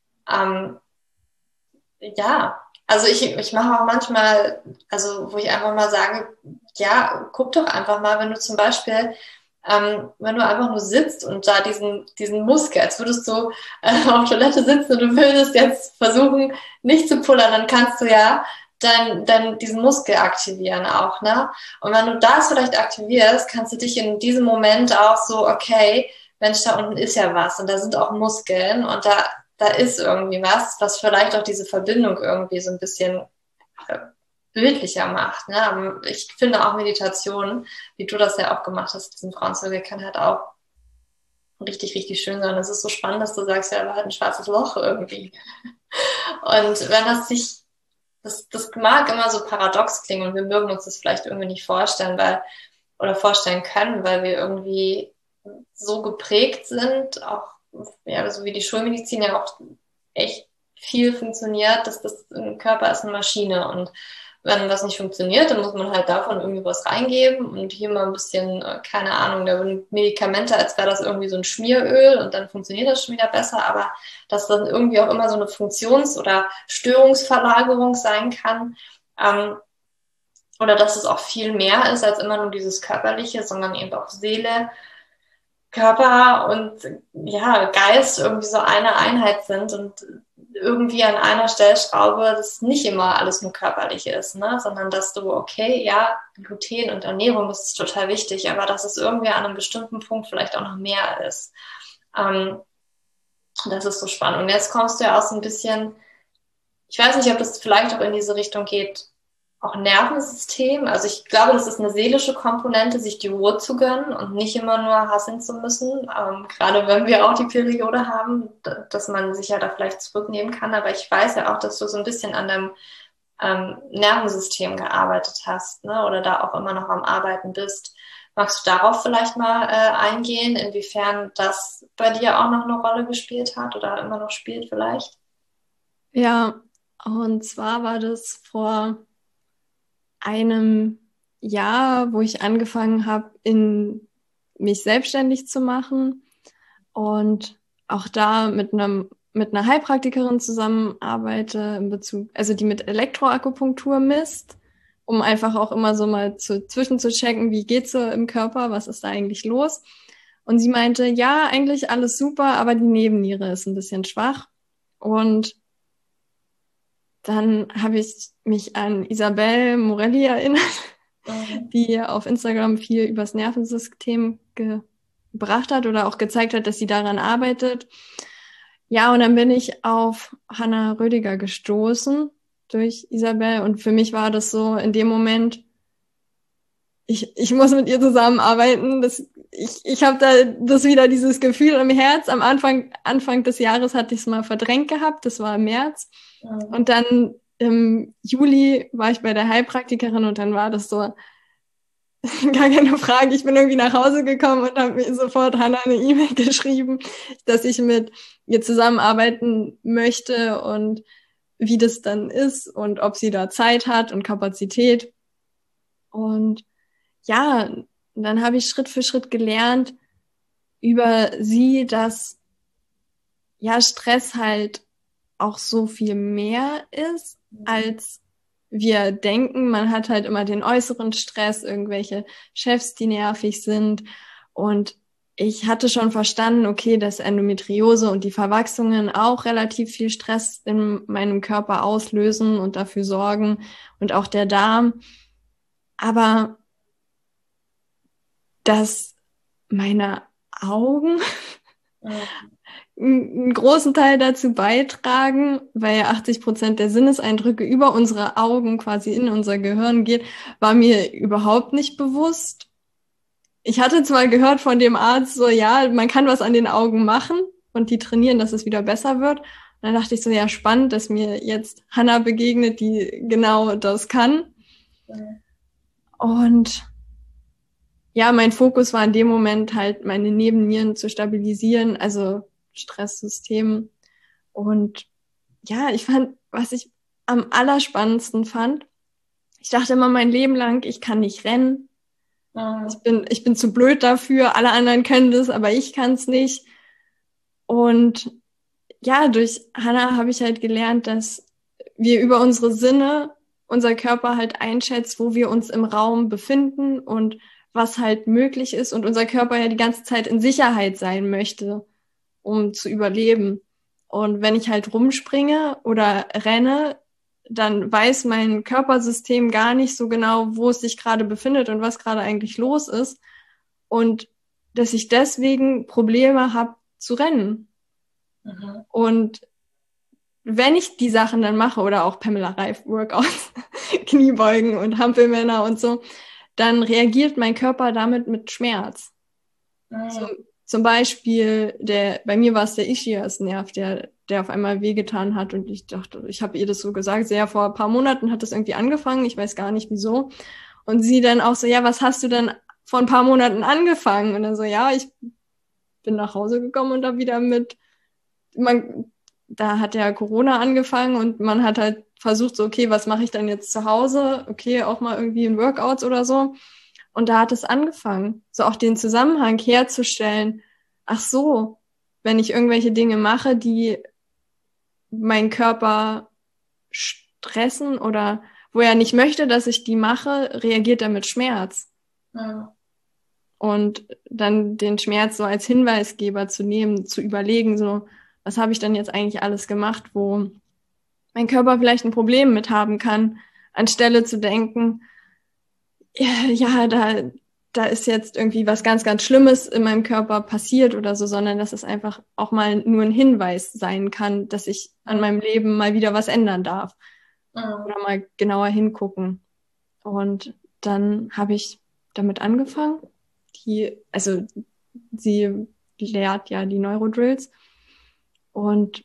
also ich mache auch manchmal, also wo ich einfach mal sage, ja, guck doch einfach mal, wenn du zum Beispiel, wenn du einfach nur sitzt und da diesen Muskel, als würdest du auf Toilette sitzen und du würdest jetzt versuchen, nicht zu pullern, dann kannst du ja dann diesen Muskel aktivieren auch, ne? Und wenn du das vielleicht aktivierst, kannst du dich in diesem Moment auch so, okay, Mensch, da unten ist ja was und da sind auch Muskeln und da ist irgendwie was vielleicht auch diese Verbindung irgendwie so ein bisschen bildlicher macht. Ne? Aber ich finde auch Meditation, wie du das ja auch gemacht hast, diesen Frauenzirkel, kann halt auch richtig, richtig schön sein. Es ist so spannend, dass du sagst, ja, da war halt ein schwarzes Loch irgendwie. Und wenn das mag immer so paradox klingen und wir mögen uns das vielleicht irgendwie nicht vorstellen, vorstellen können, weil wir irgendwie so geprägt sind, auch ja, so wie die Schulmedizin ja auch echt viel funktioniert, dass das ein Körper ist eine Maschine und wenn was nicht funktioniert, dann muss man halt davon irgendwie was reingeben und hier mal ein bisschen, keine Ahnung, da sind Medikamente, als wäre das irgendwie so ein Schmieröl und dann funktioniert das schon wieder besser, aber dass dann irgendwie auch immer so eine Funktions- oder Störungsverlagerung sein kann, oder dass es auch viel mehr ist als immer nur dieses Körperliche, sondern eben auch Seele, Körper und ja, Geist irgendwie so eine Einheit sind und irgendwie an einer Stellschraube das nicht immer alles nur körperlich ist, ne? Sondern dass du, okay, ja, Gluten und Ernährung ist total wichtig, aber dass es irgendwie an einem bestimmten Punkt vielleicht auch noch mehr ist. Das ist so spannend. Und jetzt kommst du ja auch so ein bisschen, ich weiß nicht, ob das vielleicht auch in diese Richtung geht, auch Nervensystem. Also ich glaube, das ist eine seelische Komponente, sich die Ruhe zu gönnen und nicht immer nur hasseln zu müssen. Gerade wenn wir auch die Periode haben, dass man sich ja da vielleicht zurücknehmen kann. Aber ich weiß ja auch, dass du so ein bisschen an deinem Nervensystem gearbeitet hast, ne? Oder da auch immer noch am Arbeiten bist. Magst du darauf vielleicht mal eingehen, inwiefern das bei dir auch noch eine Rolle gespielt hat oder immer noch spielt vielleicht? Ja, und zwar war das vor einem Jahr, wo ich angefangen habe, mich selbstständig zu machen und auch da mit einer Heilpraktikerin zusammenarbeite in Bezug, also die mit Elektroakupunktur misst, um einfach auch immer so mal zwischen zu checken, wie geht's so im Körper, was ist da eigentlich los? Und sie meinte, ja, eigentlich alles super, aber die Nebenniere ist ein bisschen schwach. Und dann habe ich mich an Isabel Morelli erinnert, die auf Instagram viel übers Nervensystem gebracht hat oder auch gezeigt hat, dass sie daran arbeitet. Ja, und dann bin ich auf Hanna Rödiger gestoßen durch Isabel. Und für mich war das so in dem Moment, ich muss mit ihr zusammenarbeiten. Ich habe da wieder dieses Gefühl im Herz. Am Anfang des Jahres hatte ich es mal verdrängt gehabt. Das war im März. Und dann im Juli war ich bei der Heilpraktikerin und dann war das so, gar keine Frage. Ich bin irgendwie nach Hause gekommen und habe mir sofort Hanna eine E-Mail geschrieben, dass ich mit ihr zusammenarbeiten möchte und wie das dann ist und ob sie da Zeit hat und Kapazität. Und ja, dann habe ich Schritt für Schritt gelernt über sie, dass ja Stress halt auch so viel mehr ist, als wir denken. Man hat halt immer den äußeren Stress, irgendwelche Chefs, die nervig sind. Und ich hatte schon verstanden, okay, dass Endometriose und die Verwachsungen auch relativ viel Stress in meinem Körper auslösen und dafür sorgen und auch der Darm. Aber dass meine Augen einen großen Teil dazu beitragen, weil ja 80% der Sinneseindrücke über unsere Augen quasi in unser Gehirn geht, war mir überhaupt nicht bewusst. Ich hatte zwar gehört von dem Arzt so, ja, man kann was an den Augen machen und die trainieren, dass es wieder besser wird. Und dann dachte ich so, ja, spannend, dass mir jetzt Hanna begegnet, die genau das kann. Und ja, mein Fokus war in dem Moment halt, meine Nebennieren zu stabilisieren, also Stresssystem. Und ja, ich fand, was ich am allerspannendsten fand, ich dachte immer mein Leben lang, ich kann nicht rennen. Ich bin zu blöd dafür, alle anderen können das, aber ich kann es nicht. Und ja, durch Hanna habe ich halt gelernt, dass wir über unsere Sinne unser Körper halt einschätzt, wo wir uns im Raum befinden und was halt möglich ist und unser Körper ja die ganze Zeit in Sicherheit sein möchte, um zu überleben. Und wenn ich halt rumspringe oder renne, dann weiß mein Körpersystem gar nicht so genau, wo es sich gerade befindet und was gerade eigentlich los ist. Und dass ich deswegen Probleme habe zu rennen. Und wenn ich die Sachen dann mache oder auch Pamela Reif Workouts, Kniebeugen und Hampelmänner und so, dann reagiert mein Körper damit mit Schmerz. Zum Beispiel, bei mir war es der Ischias-Nerv, der auf einmal wehgetan hat und ich dachte, ich habe ihr das so gesagt, sehr vor ein paar Monaten hat das irgendwie angefangen, ich weiß gar nicht wieso. Und sie dann auch so, ja, was hast du denn vor ein paar Monaten angefangen? Und dann so, ja, ich bin nach Hause gekommen und da wieder da hat ja Corona angefangen und man hat halt versucht, so, okay, was mache ich dann jetzt zu Hause? Okay, auch mal irgendwie in Workouts oder so. Und da hat es angefangen, so auch den Zusammenhang herzustellen. Ach so, wenn ich irgendwelche Dinge mache, die meinen Körper stressen oder wo er nicht möchte, dass ich die mache, reagiert er mit Schmerz. Und dann den Schmerz so als Hinweisgeber zu nehmen, zu überlegen, so, was habe ich dann jetzt eigentlich alles gemacht, wo mein Körper vielleicht ein Problem mit haben kann, anstelle zu denken, ja, da ist jetzt irgendwie was ganz, ganz Schlimmes in meinem Körper passiert oder so, sondern dass es einfach auch mal nur ein Hinweis sein kann, dass ich an meinem Leben mal wieder was ändern darf. Oder mal genauer hingucken Und dann habe ich damit angefangen. Sie lehrt ja die Neurodrills und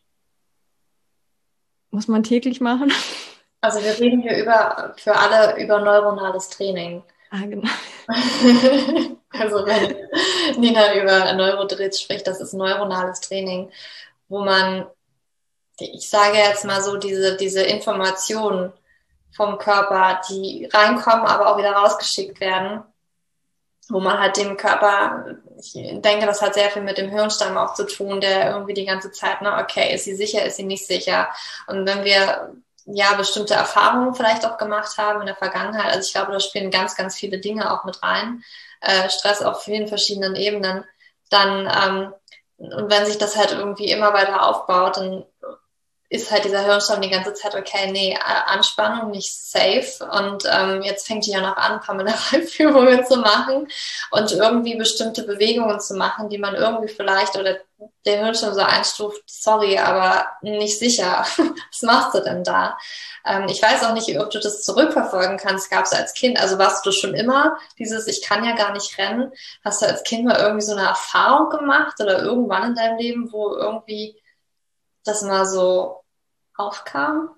muss man täglich machen. Also wir reden hier für alle über neuronales Training. Ah, genau. Also wenn Nina über Neurodrills spricht, das ist neuronales Training, wo man, ich sage jetzt mal so, diese Informationen vom Körper, die reinkommen, aber auch wieder rausgeschickt werden, wo man halt dem Körper, ich denke, das hat sehr viel mit dem Hirnstamm auch zu tun, der irgendwie die ganze Zeit, ne, okay, ist sie sicher, ist sie nicht sicher? Und wenn wir ja bestimmte Erfahrungen vielleicht auch gemacht haben in der Vergangenheit, also ich glaube, da spielen ganz, ganz viele Dinge auch mit rein, Stress auf vielen verschiedenen Ebenen, dann, und wenn sich das halt irgendwie immer weiter aufbaut, dann ist halt dieser Hirnstamm die ganze Zeit, okay, nee, Anspannung, nicht safe. Und jetzt fängt die ja noch an, Pamela-Führungen zu machen und irgendwie bestimmte Bewegungen zu machen, die man irgendwie vielleicht oder der Hirnstamm so einstuft, sorry, aber nicht sicher. Was machst du denn da? Ich weiß auch nicht, ob du das zurückverfolgen kannst. Gab es als Kind, also warst du schon immer dieses, ich kann ja gar nicht rennen. Hast du als Kind mal irgendwie so eine Erfahrung gemacht oder irgendwann in deinem Leben, wo irgendwie das mal so aufkam?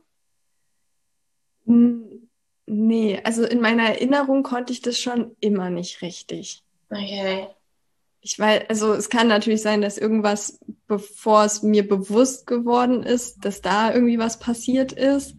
Nee, also in meiner Erinnerung konnte ich das schon immer nicht richtig. Okay. Also es kann natürlich sein, dass irgendwas, bevor es mir bewusst geworden ist, dass da irgendwie was passiert ist.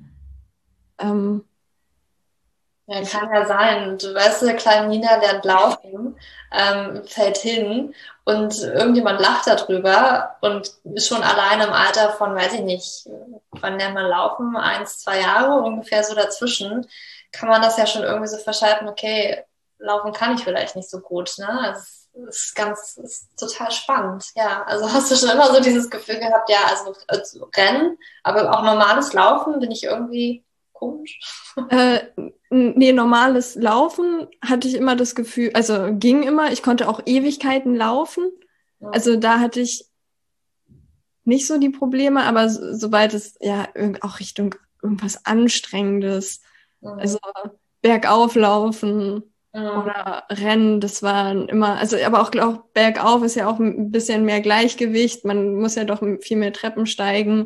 Ja, kann ja sein. Du weißt, der kleine Nina lernt laufen, fällt hin und irgendjemand lacht darüber und schon alleine im Alter von, weiß ich nicht, wann lernt man laufen? 1, 2 Jahre, ungefähr so dazwischen, kann man das ja schon irgendwie so verschalten, okay, laufen kann ich vielleicht nicht so gut, ne? Also, ist total spannend, ja. Also hast du schon immer so dieses Gefühl gehabt, ja, also Rennen, aber auch normales Laufen bin ich irgendwie komisch. Nee, normales Laufen hatte ich immer das Gefühl, also ging immer, ich konnte auch Ewigkeiten laufen. Also da hatte ich nicht so die Probleme, aber sobald es ja auch Richtung irgendwas Anstrengendes, also bergauf laufen oder Rennen, das waren immer, also aber auch bergauf ist ja auch ein bisschen mehr Gleichgewicht, man muss ja doch viel mehr Treppen steigen.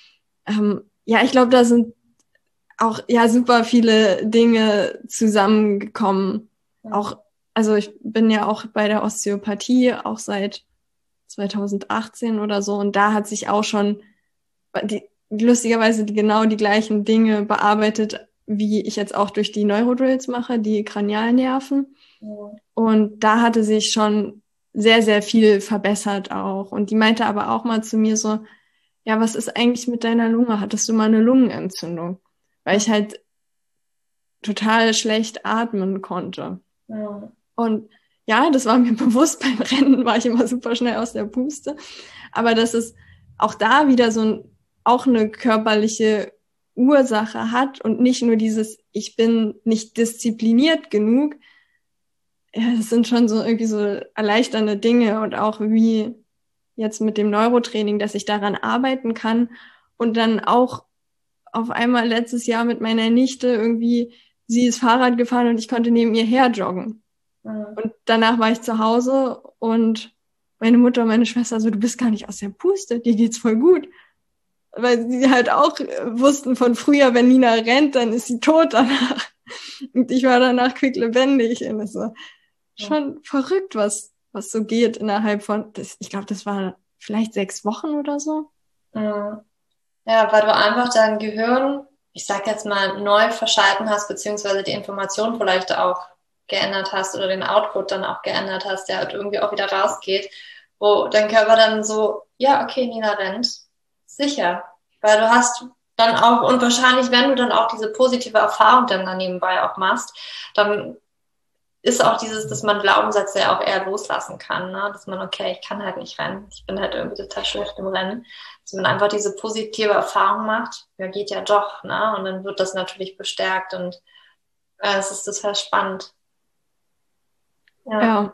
Ja, ich glaube, da sind auch ja super viele Dinge zusammengekommen. Auch, also ich bin ja auch bei der Osteopathie auch seit 2018 oder so und da hat sich auch schon lustigerweise genau die gleichen Dinge bearbeitet, wie ich jetzt auch durch die Neurodrills mache, die Kranialnerven. Und da hatte sich schon sehr, sehr viel verbessert auch. Und die meinte aber auch mal zu mir so, ja, was ist eigentlich mit deiner Lunge? Hattest du mal eine Lungenentzündung? Weil ich halt total schlecht atmen konnte. Ja. Und ja, das war mir bewusst, beim Rennen war ich immer super schnell aus der Puste. Aber dass es auch da wieder auch eine körperliche Ursache hat und nicht nur dieses, ich bin nicht diszipliniert genug. Ja, das sind schon so irgendwie so erleichternde Dinge und auch wie jetzt mit dem Neurotraining, dass ich daran arbeiten kann und dann auch auf einmal letztes Jahr mit meiner Nichte irgendwie, sie ist Fahrrad gefahren und ich konnte neben ihr her joggen. Und danach war ich zu Hause und meine Mutter und meine Schwester so, du bist gar nicht aus der Puste, dir geht's voll gut. Weil sie halt auch wussten von früher, wenn Nina rennt, dann ist sie tot danach. Und ich war danach quicklebendig. Und es war schon verrückt, was so geht innerhalb von, ich glaube, das war vielleicht 6 Wochen oder so. Ja, weil du einfach dein Gehirn, ich sag jetzt mal, neu verschalten hast, beziehungsweise die Information vielleicht auch geändert hast oder den Output dann auch geändert hast, der halt irgendwie auch wieder rausgeht, wo dein Körper dann so, ja, okay, Nina rennt, sicher, weil du hast dann auch, und wahrscheinlich, wenn du dann auch diese positive Erfahrung dann nebenbei auch machst, dann ist auch dieses, dass man Glaubenssätze ja auch eher loslassen kann, ne? Dass man, okay, ich kann halt nicht rennen, ich bin halt irgendwie total schlecht im Rennen, dass man einfach diese positive Erfahrung macht, ja, geht ja doch, ne? Und dann wird das natürlich bestärkt und es ist total spannend. Ja.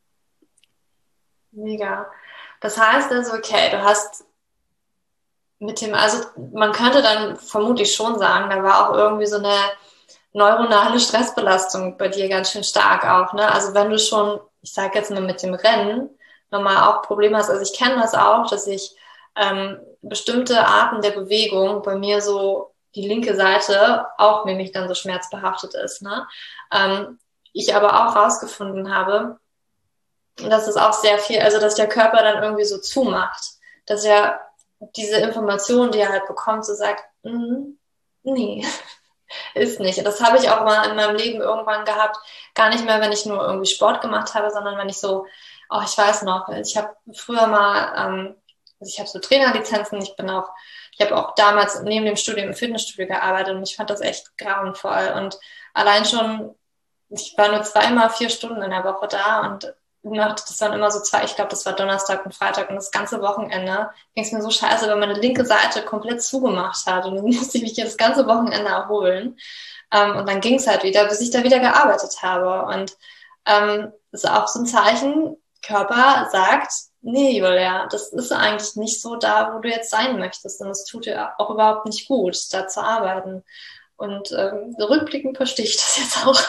Mega. Das heißt also, okay, du hast also man könnte dann vermutlich schon sagen, da war auch irgendwie so eine neuronale Stressbelastung bei dir ganz schön stark auch, ne? Also wenn du schon, ich sage jetzt mal mit dem Rennen, nochmal auch Probleme hast, also ich kenne das auch, dass ich bestimmte Arten der Bewegung bei mir so die linke Seite auch nämlich dann so schmerzbehaftet ist, ne? Ich aber auch rausgefunden habe, dass es auch sehr viel, also dass der Körper dann irgendwie so zumacht, dass er diese Information, die er halt bekommt, so sagt, nee, ist nicht. Das habe ich auch mal in meinem Leben irgendwann gehabt, gar nicht mehr, wenn ich nur irgendwie Sport gemacht habe, sondern wenn ich so, ich weiß noch, ich habe früher mal, also ich habe so Trainerlizenzen, ich habe auch damals neben dem Studium im Fitnessstudio gearbeitet und ich fand das echt grauenvoll und allein schon, ich war nur 4 Stunden in der Woche da und das waren immer so ich glaube, das war Donnerstag und Freitag und das ganze Wochenende ging es mir so scheiße, weil meine linke Seite komplett zugemacht hat und dann musste ich mich das ganze Wochenende erholen. Und dann ging es halt wieder, bis ich da wieder gearbeitet habe. Und das ist auch so ein Zeichen, Körper sagt, nee, Julia, das ist eigentlich nicht so da, wo du jetzt sein möchtest. Und es tut dir auch überhaupt nicht gut, da zu arbeiten. Und rückblickend verstehe ich das jetzt auch.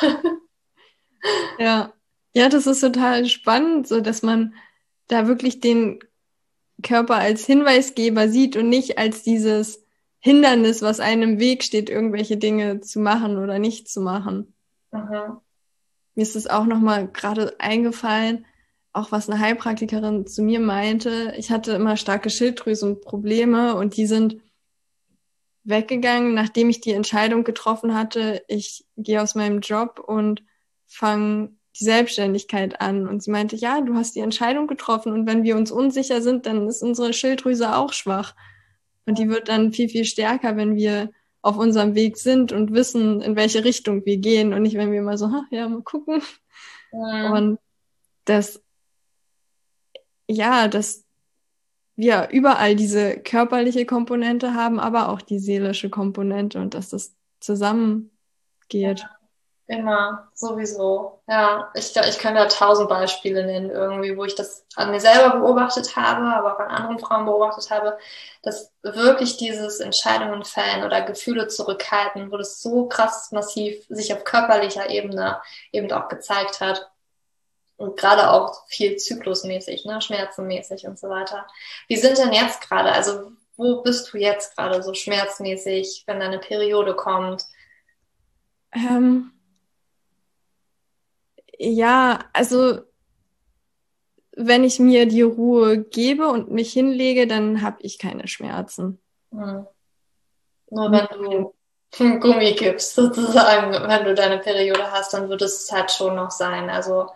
Ja. Ja, das ist total spannend, so dass man da wirklich den Körper als Hinweisgeber sieht und nicht als dieses Hindernis, was einem im Weg steht, irgendwelche Dinge zu machen oder nicht zu machen. Mhm. Mir ist es auch nochmal gerade eingefallen, auch was eine Heilpraktikerin zu mir meinte. Ich hatte immer starke Schilddrüsenprobleme und die sind weggegangen, nachdem ich die Entscheidung getroffen hatte, ich gehe aus meinem Job und fange die Selbstständigkeit an. Und sie meinte, ja, du hast die Entscheidung getroffen und wenn wir uns unsicher sind, dann ist unsere Schilddrüse auch schwach. Und die wird dann viel, viel stärker, wenn wir auf unserem Weg sind und wissen, in welche Richtung wir gehen und nicht, wenn wir immer so, ja, mal gucken. Mhm. Und dass wir überall diese körperliche Komponente haben, aber auch die seelische Komponente und dass das zusammengeht. Ja. Immer, sowieso. Ja, ich kann da 1000 Beispiele nennen irgendwie, wo ich das an mir selber beobachtet habe, aber auch an anderen Frauen beobachtet habe, dass wirklich dieses Entscheidungen fällen oder Gefühle zurückhalten, wo das so krass massiv sich auf körperlicher Ebene eben auch gezeigt hat. Und gerade auch viel zyklusmäßig, ne, schmerzenmäßig und so weiter. Wie sind denn jetzt gerade, also wo bist du jetzt gerade so schmerzmäßig, wenn deine Periode kommt? Ja, also wenn ich mir die Ruhe gebe und mich hinlege, dann habe ich keine Schmerzen. Nur wenn du Gummi gibst, sozusagen, wenn du deine Periode hast, dann wird es halt schon noch sein. Also,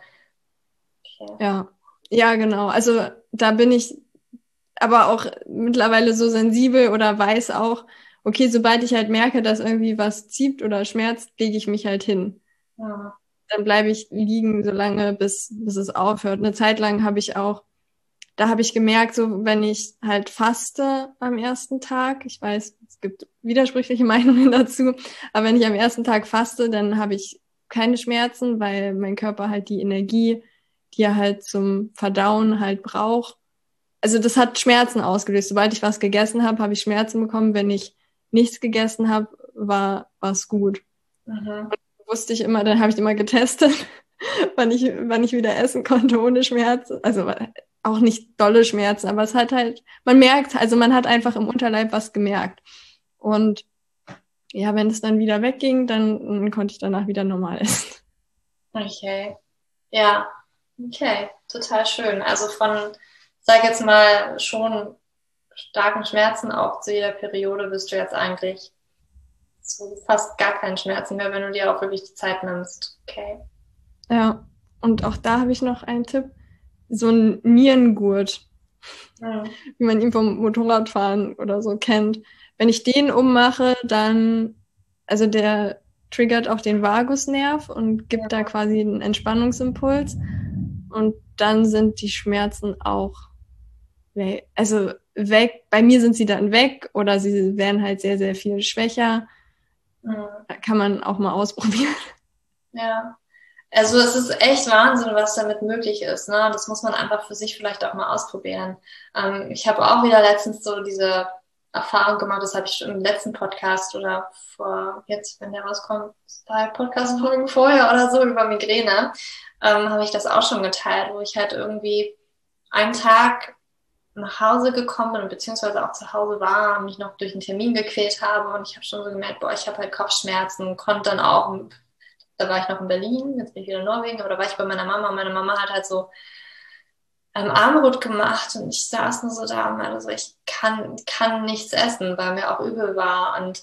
okay. Ja, genau. Also da bin ich aber auch mittlerweile so sensibel oder weiß auch, okay, sobald ich halt merke, dass irgendwie was zieht oder schmerzt, lege ich mich halt hin. Ja. Dann bleibe ich liegen, solange bis es aufhört. Eine Zeit lang habe ich gemerkt, so wenn ich halt faste am ersten Tag, ich weiß, es gibt widersprüchliche Meinungen dazu, aber wenn ich am ersten Tag faste, dann habe ich keine Schmerzen, weil mein Körper halt die Energie, die er halt zum Verdauen halt braucht. Also das hat Schmerzen ausgelöst. Sobald ich was gegessen habe, habe ich Schmerzen bekommen. Wenn ich nichts gegessen habe, war es gut. Mhm. Wusste ich immer, dann habe ich immer getestet, wann ich wieder essen konnte ohne Schmerz. Also auch nicht dolle Schmerzen, aber es hat halt, man merkt, also man hat einfach im Unterleib was gemerkt. Und ja, wenn es dann wieder wegging, dann konnte ich danach wieder normal essen. Okay. Ja, okay. Total schön. Also sag jetzt mal, schon starken Schmerzen auch zu jeder Periode bist du jetzt eigentlich so fast gar keinen Schmerzen mehr, wenn du dir auch wirklich die Zeit nimmst. Okay. Ja, und auch da habe ich noch einen Tipp. So ein Nierengurt, wie man ihn vom Motorradfahren oder so kennt. Wenn ich den ummache, dann, also der triggert auch den Vagusnerv und gibt da quasi einen Entspannungsimpuls. Und dann sind die Schmerzen auch weg. Also weg. Bei mir sind sie dann weg oder sie werden halt sehr, sehr viel schwächer. Da kann man auch mal ausprobieren. Ja. Also es ist echt Wahnsinn, was damit möglich ist. Ne? Das muss man einfach für sich vielleicht auch mal ausprobieren. Ich habe auch wieder letztens so diese Erfahrung gemacht, das habe ich schon im letzten Podcast oder vor, jetzt, wenn der rauskommt, 2 Podcast-Folgen vorher oder so über Migräne, habe ich das auch schon geteilt, wo ich halt irgendwie einen Tag nach Hause gekommen bin, beziehungsweise auch zu Hause war, mich noch durch einen Termin gequält habe und ich habe schon so gemerkt, boah, ich habe halt Kopfschmerzen, konnte dann auch, da war ich noch in Berlin, jetzt bin ich wieder in Norwegen, aber da war ich bei meiner Mama und meine Mama hat halt so Armbrot gemacht und ich saß nur so da und meinte so, ich kann nichts essen, weil mir auch übel war und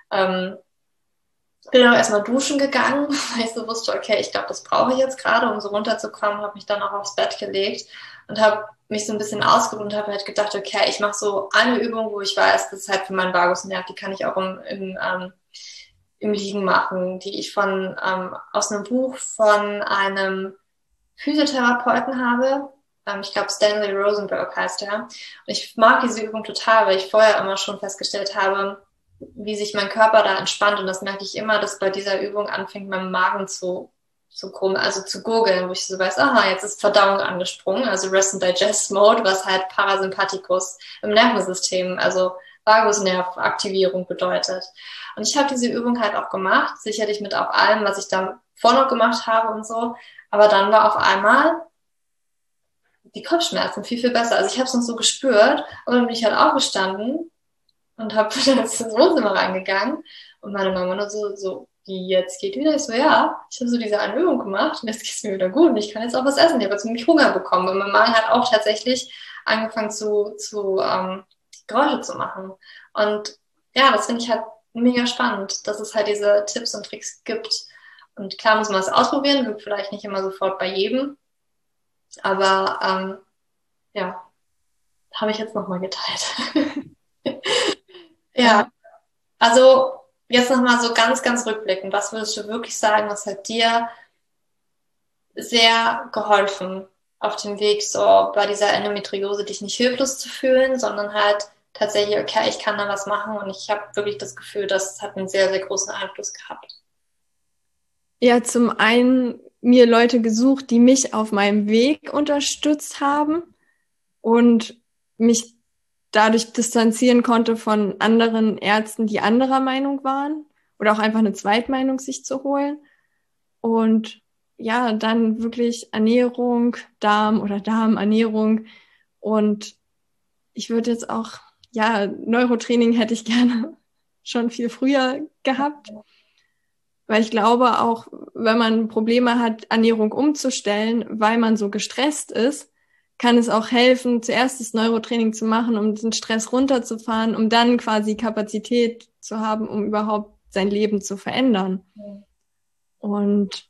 bin dann auch erstmal duschen gegangen, weil ich so wusste, okay, ich glaube, das brauche ich jetzt gerade, um so runterzukommen, habe mich dann auch aufs Bett gelegt und habe mich so ein bisschen ausgeruht und habe halt gedacht, okay, ich mache so eine Übung, wo ich weiß, das ist halt für meinen Vagusnerv, die kann ich auch im Liegen machen, die ich aus einem Buch von einem Physiotherapeuten habe. Ich glaube, Stanley Rosenberg heißt er. Und ich mag diese Übung total, weil ich vorher immer schon festgestellt habe, wie sich mein Körper da entspannt. Und das merke ich immer, dass bei dieser Übung anfängt, mein Magen zu krummen, also zu gurgeln, wo ich so weiß, aha, jetzt ist Verdauung angesprungen, also Rest and Digest Mode, was halt Parasympathikus im Nervensystem, also Vagusnervaktivierung bedeutet. Und ich habe diese Übung halt auch gemacht, sicherlich mit auch allem, was ich da vorher noch gemacht habe und so. Aber dann war auf einmal die Kopfschmerzen viel, viel besser. Also ich habe es noch so gespürt, und dann bin ich halt aufgestanden und habe dann ins Wohnzimmer reingegangen und meine Mama nur so, wie jetzt geht wieder? Ich so, ja, ich habe so diese eine Übung gemacht und jetzt geht es mir wieder gut und ich kann jetzt auch was essen. Ich habe jetzt nämlich Hunger bekommen und mein Magen hat auch tatsächlich angefangen Geräusche zu machen. Und ja, das finde ich halt mega spannend, dass es halt diese Tipps und Tricks gibt. Und klar muss man es ausprobieren, wird vielleicht nicht immer sofort bei jedem. Aber ja, habe ich jetzt nochmal geteilt. Ja, also jetzt nochmal so ganz, ganz rückblickend. Was würdest du wirklich sagen, was hat dir sehr geholfen auf dem Weg, so bei dieser Endometriose dich nicht hilflos zu fühlen, sondern halt tatsächlich, okay, ich kann da was machen und ich habe wirklich das Gefühl, das hat einen sehr, sehr großen Einfluss gehabt. Ja, zum einen mir Leute gesucht, die mich auf meinem Weg unterstützt haben und mich dadurch distanzieren konnte von anderen Ärzten, die anderer Meinung waren oder auch einfach eine Zweitmeinung sich zu holen. Und ja, dann wirklich Ernährung, Darmernährung und ich würde jetzt auch, ja, Neurotraining hätte ich gerne schon viel früher gehabt. Weil ich glaube, auch wenn man Probleme hat, Ernährung umzustellen, weil man so gestresst ist, kann es auch helfen, zuerst das Neurotraining zu machen, um den Stress runterzufahren, um dann quasi Kapazität zu haben, um überhaupt sein Leben zu verändern. Ja. Und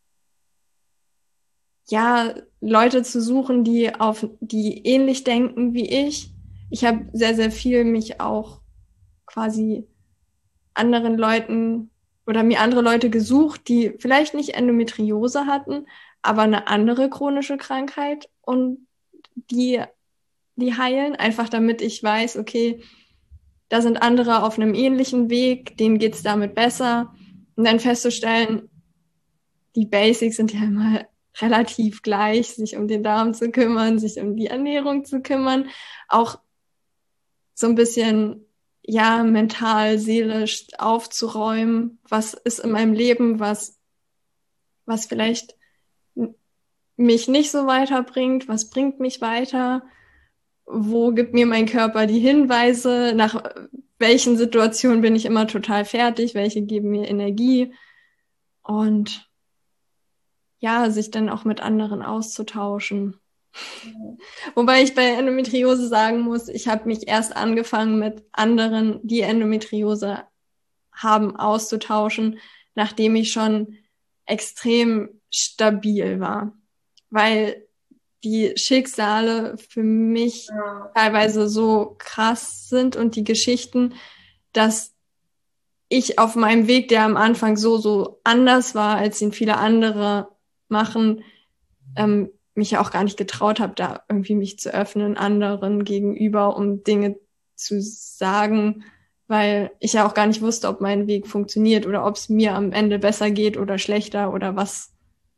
ja, Leute zu suchen, die ähnlich denken wie ich. Ich habe sehr, sehr viel mich auch quasi anderen Leuten oder mir andere Leute gesucht, die vielleicht nicht Endometriose hatten, aber eine andere chronische Krankheit und die heilen, einfach damit ich weiß, okay, da sind andere auf einem ähnlichen Weg, denen geht's damit besser. Und dann festzustellen, die Basics sind ja immer relativ gleich, sich um den Darm zu kümmern, sich um die Ernährung zu kümmern, auch so ein bisschen ja, mental, seelisch aufzuräumen, was ist in meinem Leben, was vielleicht mich nicht so weiterbringt, was bringt mich weiter, wo gibt mir mein Körper die Hinweise, nach welchen Situationen bin ich immer total fertig, welche geben mir Energie und ja, sich dann auch mit anderen auszutauschen. Wobei ich bei Endometriose sagen muss, ich habe mich erst angefangen mit anderen, die Endometriose haben, auszutauschen, nachdem ich schon extrem stabil war. Weil die Schicksale für mich teilweise so krass sind und die Geschichten, dass ich auf meinem Weg, der am Anfang so anders war, als ihn viele andere machen, mich ja auch gar nicht getraut habe, da irgendwie mich zu öffnen anderen gegenüber, um Dinge zu sagen, weil ich ja auch gar nicht wusste, ob mein Weg funktioniert oder ob es mir am Ende besser geht oder schlechter oder was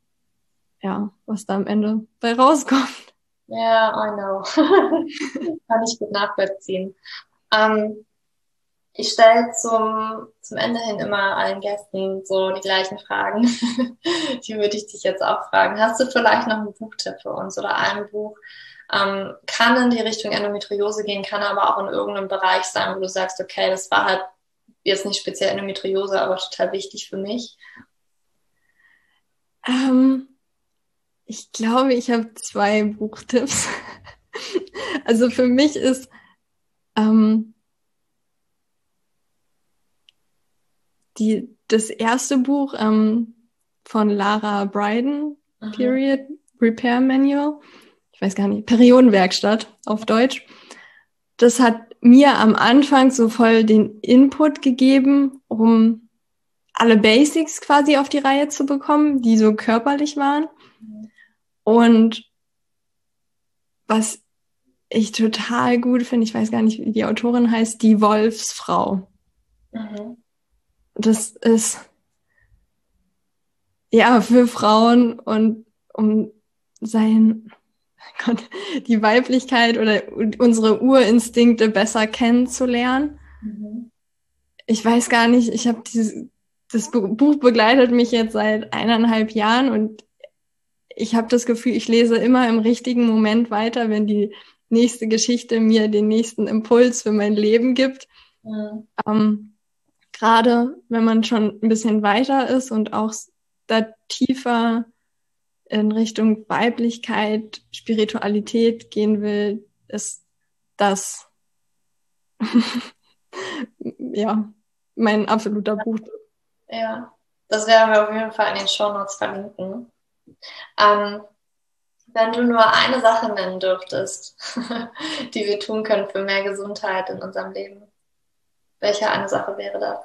da am Ende bei rauskommt. Ja, I know. Kann ich gut nachvollziehen. Ich stelle zum Ende hin immer allen Gästen so die gleichen Fragen. Die würde ich dich jetzt auch fragen. Hast du vielleicht noch einen Buchtipp für uns oder ein Buch? Kann in die Richtung Endometriose gehen, kann aber auch in irgendeinem Bereich sein, wo du sagst, okay, das war halt jetzt nicht speziell Endometriose, aber total wichtig für mich. Ich glaube, ich habe 2 Buchtipps. Also für mich ist das erste Buch von Lara Briden, Period Repair Manual, ich weiß gar nicht, Periodenwerkstatt auf Deutsch. Das hat mir am Anfang so voll den Input gegeben, um alle Basics quasi auf die Reihe zu bekommen, die so körperlich waren. Und was ich total gut finde, ich weiß gar nicht, wie die Autorin heißt, die Wolfsfrau. Das ist ja für Frauen und um die Weiblichkeit oder unsere Urinstinkte besser kennenzulernen. Ich weiß gar nicht, ich habe das Buch begleitet mich jetzt seit 1,5 Jahren und ich habe das Gefühl, ich lese immer im richtigen Moment weiter, wenn die nächste Geschichte mir den nächsten Impuls für mein Leben gibt. Gerade wenn man schon ein bisschen weiter ist und auch da tiefer in Richtung Weiblichkeit, Spiritualität gehen will, ist das ja mein absoluter Buch. Ja, das werden wir auf jeden Fall in den Shownotes verlinken. Wenn du nur eine Sache nennen dürftest, die wir tun können für mehr Gesundheit in unserem Leben, welche eine Sache wäre das?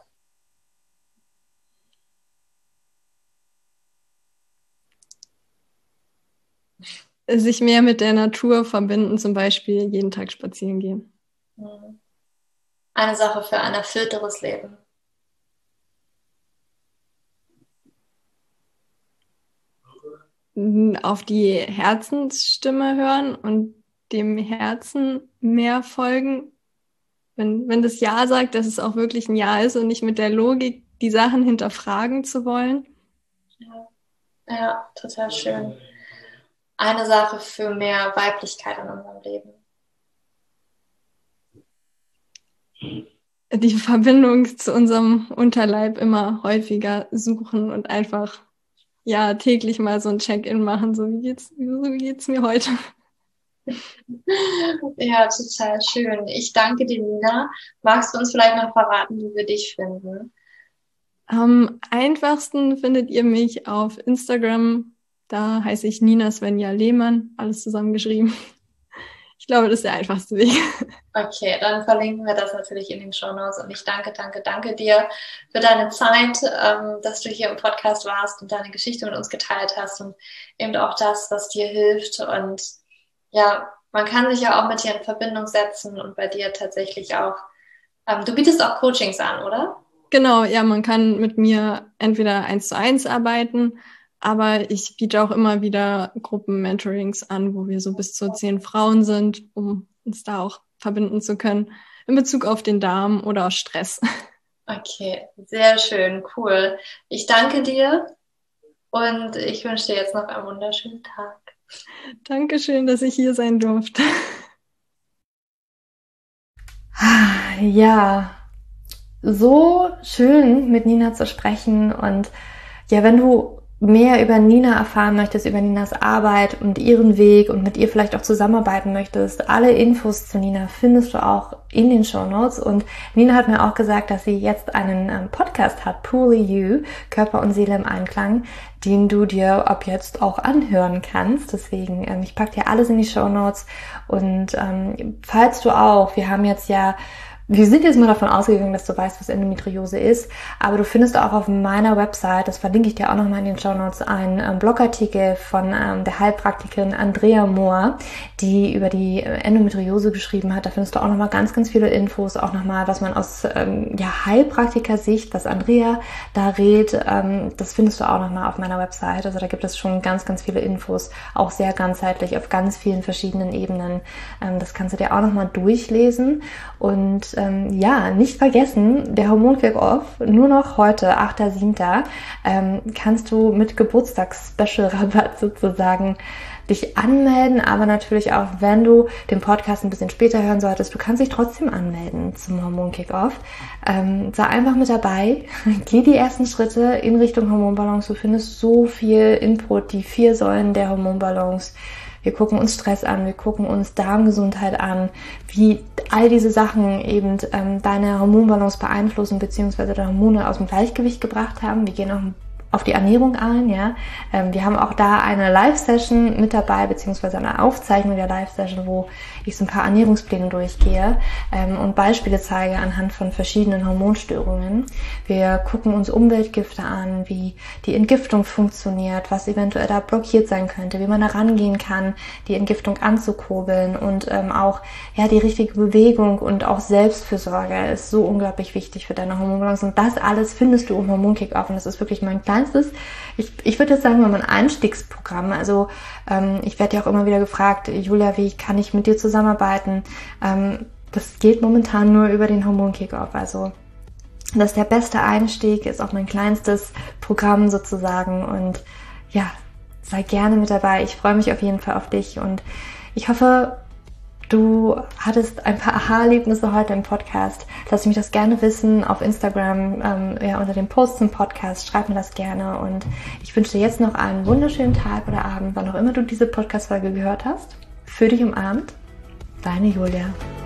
Sich mehr mit der Natur verbinden, zum Beispiel jeden Tag spazieren gehen. Eine Sache für ein erfüllteres Leben. Auf die Herzensstimme hören und dem Herzen mehr folgen. Wenn das Ja sagt, dass es auch wirklich ein Ja ist und nicht mit der Logik die Sachen hinterfragen zu wollen. Ja, total schön. Eine Sache für mehr Weiblichkeit in unserem Leben. Die Verbindung zu unserem Unterleib immer häufiger suchen und einfach täglich mal so ein Check-in machen, so wie geht's mir heute. Ja, total schön. Ich danke dir, Nina. Magst du uns vielleicht noch verraten, wie wir dich finden? Am einfachsten findet ihr mich auf Instagram. Da heiße ich Nina Svenja Lehmann, alles zusammengeschrieben. Ich glaube, das ist der einfachste Weg. Okay, dann verlinken wir das natürlich in den Shownotes und ich danke dir für deine Zeit, dass du hier im Podcast warst und deine Geschichte mit uns geteilt hast und eben auch das, was dir hilft. Und ja, man kann sich ja auch mit dir in Verbindung setzen und bei dir tatsächlich auch, du bietest auch Coachings an, oder? Genau, ja, man kann mit mir entweder 1:1 arbeiten, aber ich biete auch immer wieder Gruppen-Mentorings an, wo wir so bis zu 10 Frauen sind, um uns da auch verbinden zu können, in Bezug auf den Darm oder Stress. Okay, sehr schön, cool. Ich danke dir und ich wünsche dir jetzt noch einen wunderschönen Tag. Dankeschön, dass ich hier sein durfte. Ja, so schön mit Nina zu sprechen und ja, wenn du mehr über Nina erfahren möchtest, über Ninas Arbeit und ihren Weg und mit ihr vielleicht auch zusammenarbeiten möchtest, alle Infos zu Nina findest du auch in den Shownotes. Und Nina hat mir auch gesagt, dass sie jetzt einen Podcast hat, Poorly You, Körper und Seele im Einklang, den du dir ab jetzt auch anhören kannst. Deswegen, ich packe dir alles in die Shownotes. Und falls du auch, wir sind jetzt mal davon ausgegangen, dass du weißt, was Endometriose ist, aber du findest auch auf meiner Website, das verlinke ich dir auch nochmal in den Shownotes, einen Blogartikel von der Heilpraktikerin Andrea Mohr, die über die Endometriose geschrieben hat. Da findest du auch nochmal ganz, ganz viele Infos, auch nochmal, was man aus Heilpraktiker-Sicht, was Andrea da rät, das findest du auch nochmal auf meiner Website. Also da gibt es schon ganz, ganz viele Infos, auch sehr ganzheitlich, auf ganz vielen verschiedenen Ebenen. Das kannst du dir auch nochmal durchlesen und nicht vergessen, der Hormon-Kick-Off, nur noch heute, 8.7., kannst du mit Geburtstags-Special-Rabatt sozusagen dich anmelden, aber natürlich auch, wenn du den Podcast ein bisschen später hören solltest, du kannst dich trotzdem anmelden zum Hormon-Kick-Off. Sei einfach mit dabei, geh die ersten Schritte in Richtung Hormonbalance. Du findest so viel Input, die 4 Säulen der Hormonbalance. Wir gucken uns Stress an, wir gucken uns Darmgesundheit an, wie all diese Sachen eben deine Hormonbalance beeinflussen bzw. deine Hormone aus dem Gleichgewicht gebracht haben. Wir gehen auch auf die Ernährung ein, ja. Wir haben auch da eine Live-Session mit dabei, beziehungsweise eine Aufzeichnung der Live-Session, wo ich so ein paar Ernährungspläne durchgehe und Beispiele zeige anhand von verschiedenen Hormonstörungen. Wir gucken uns Umweltgifte an, wie die Entgiftung funktioniert, was eventuell da blockiert sein könnte, wie man da rangehen kann, die Entgiftung anzukurbeln und auch die richtige Bewegung und auch Selbstfürsorge ist so unglaublich wichtig für deine Hormonbalance. Und das alles findest du im Hormon-Kick-Off und das ist wirklich mein kleinstes, ich würde jetzt sagen, mein Einstiegsprogramm. Also ich werde ja auch immer wieder gefragt, Julia, wie kann ich mit dir zusammenarbeiten? Das geht momentan nur über den Hormon-Kick-Off. Also das ist der beste Einstieg, ist auch mein kleinstes Programm sozusagen. Und ja, sei gerne mit dabei. Ich freue mich auf jeden Fall auf dich und ich hoffe, du hattest ein paar Aha-Erlebnisse heute im Podcast. Lass mich das gerne wissen auf Instagram, unter dem Post zum Podcast. Schreib mir das gerne und ich wünsche dir jetzt noch einen wunderschönen Tag oder Abend, wann auch immer du diese Podcast-Folge gehört hast. Für dich umarmt, deine Julia.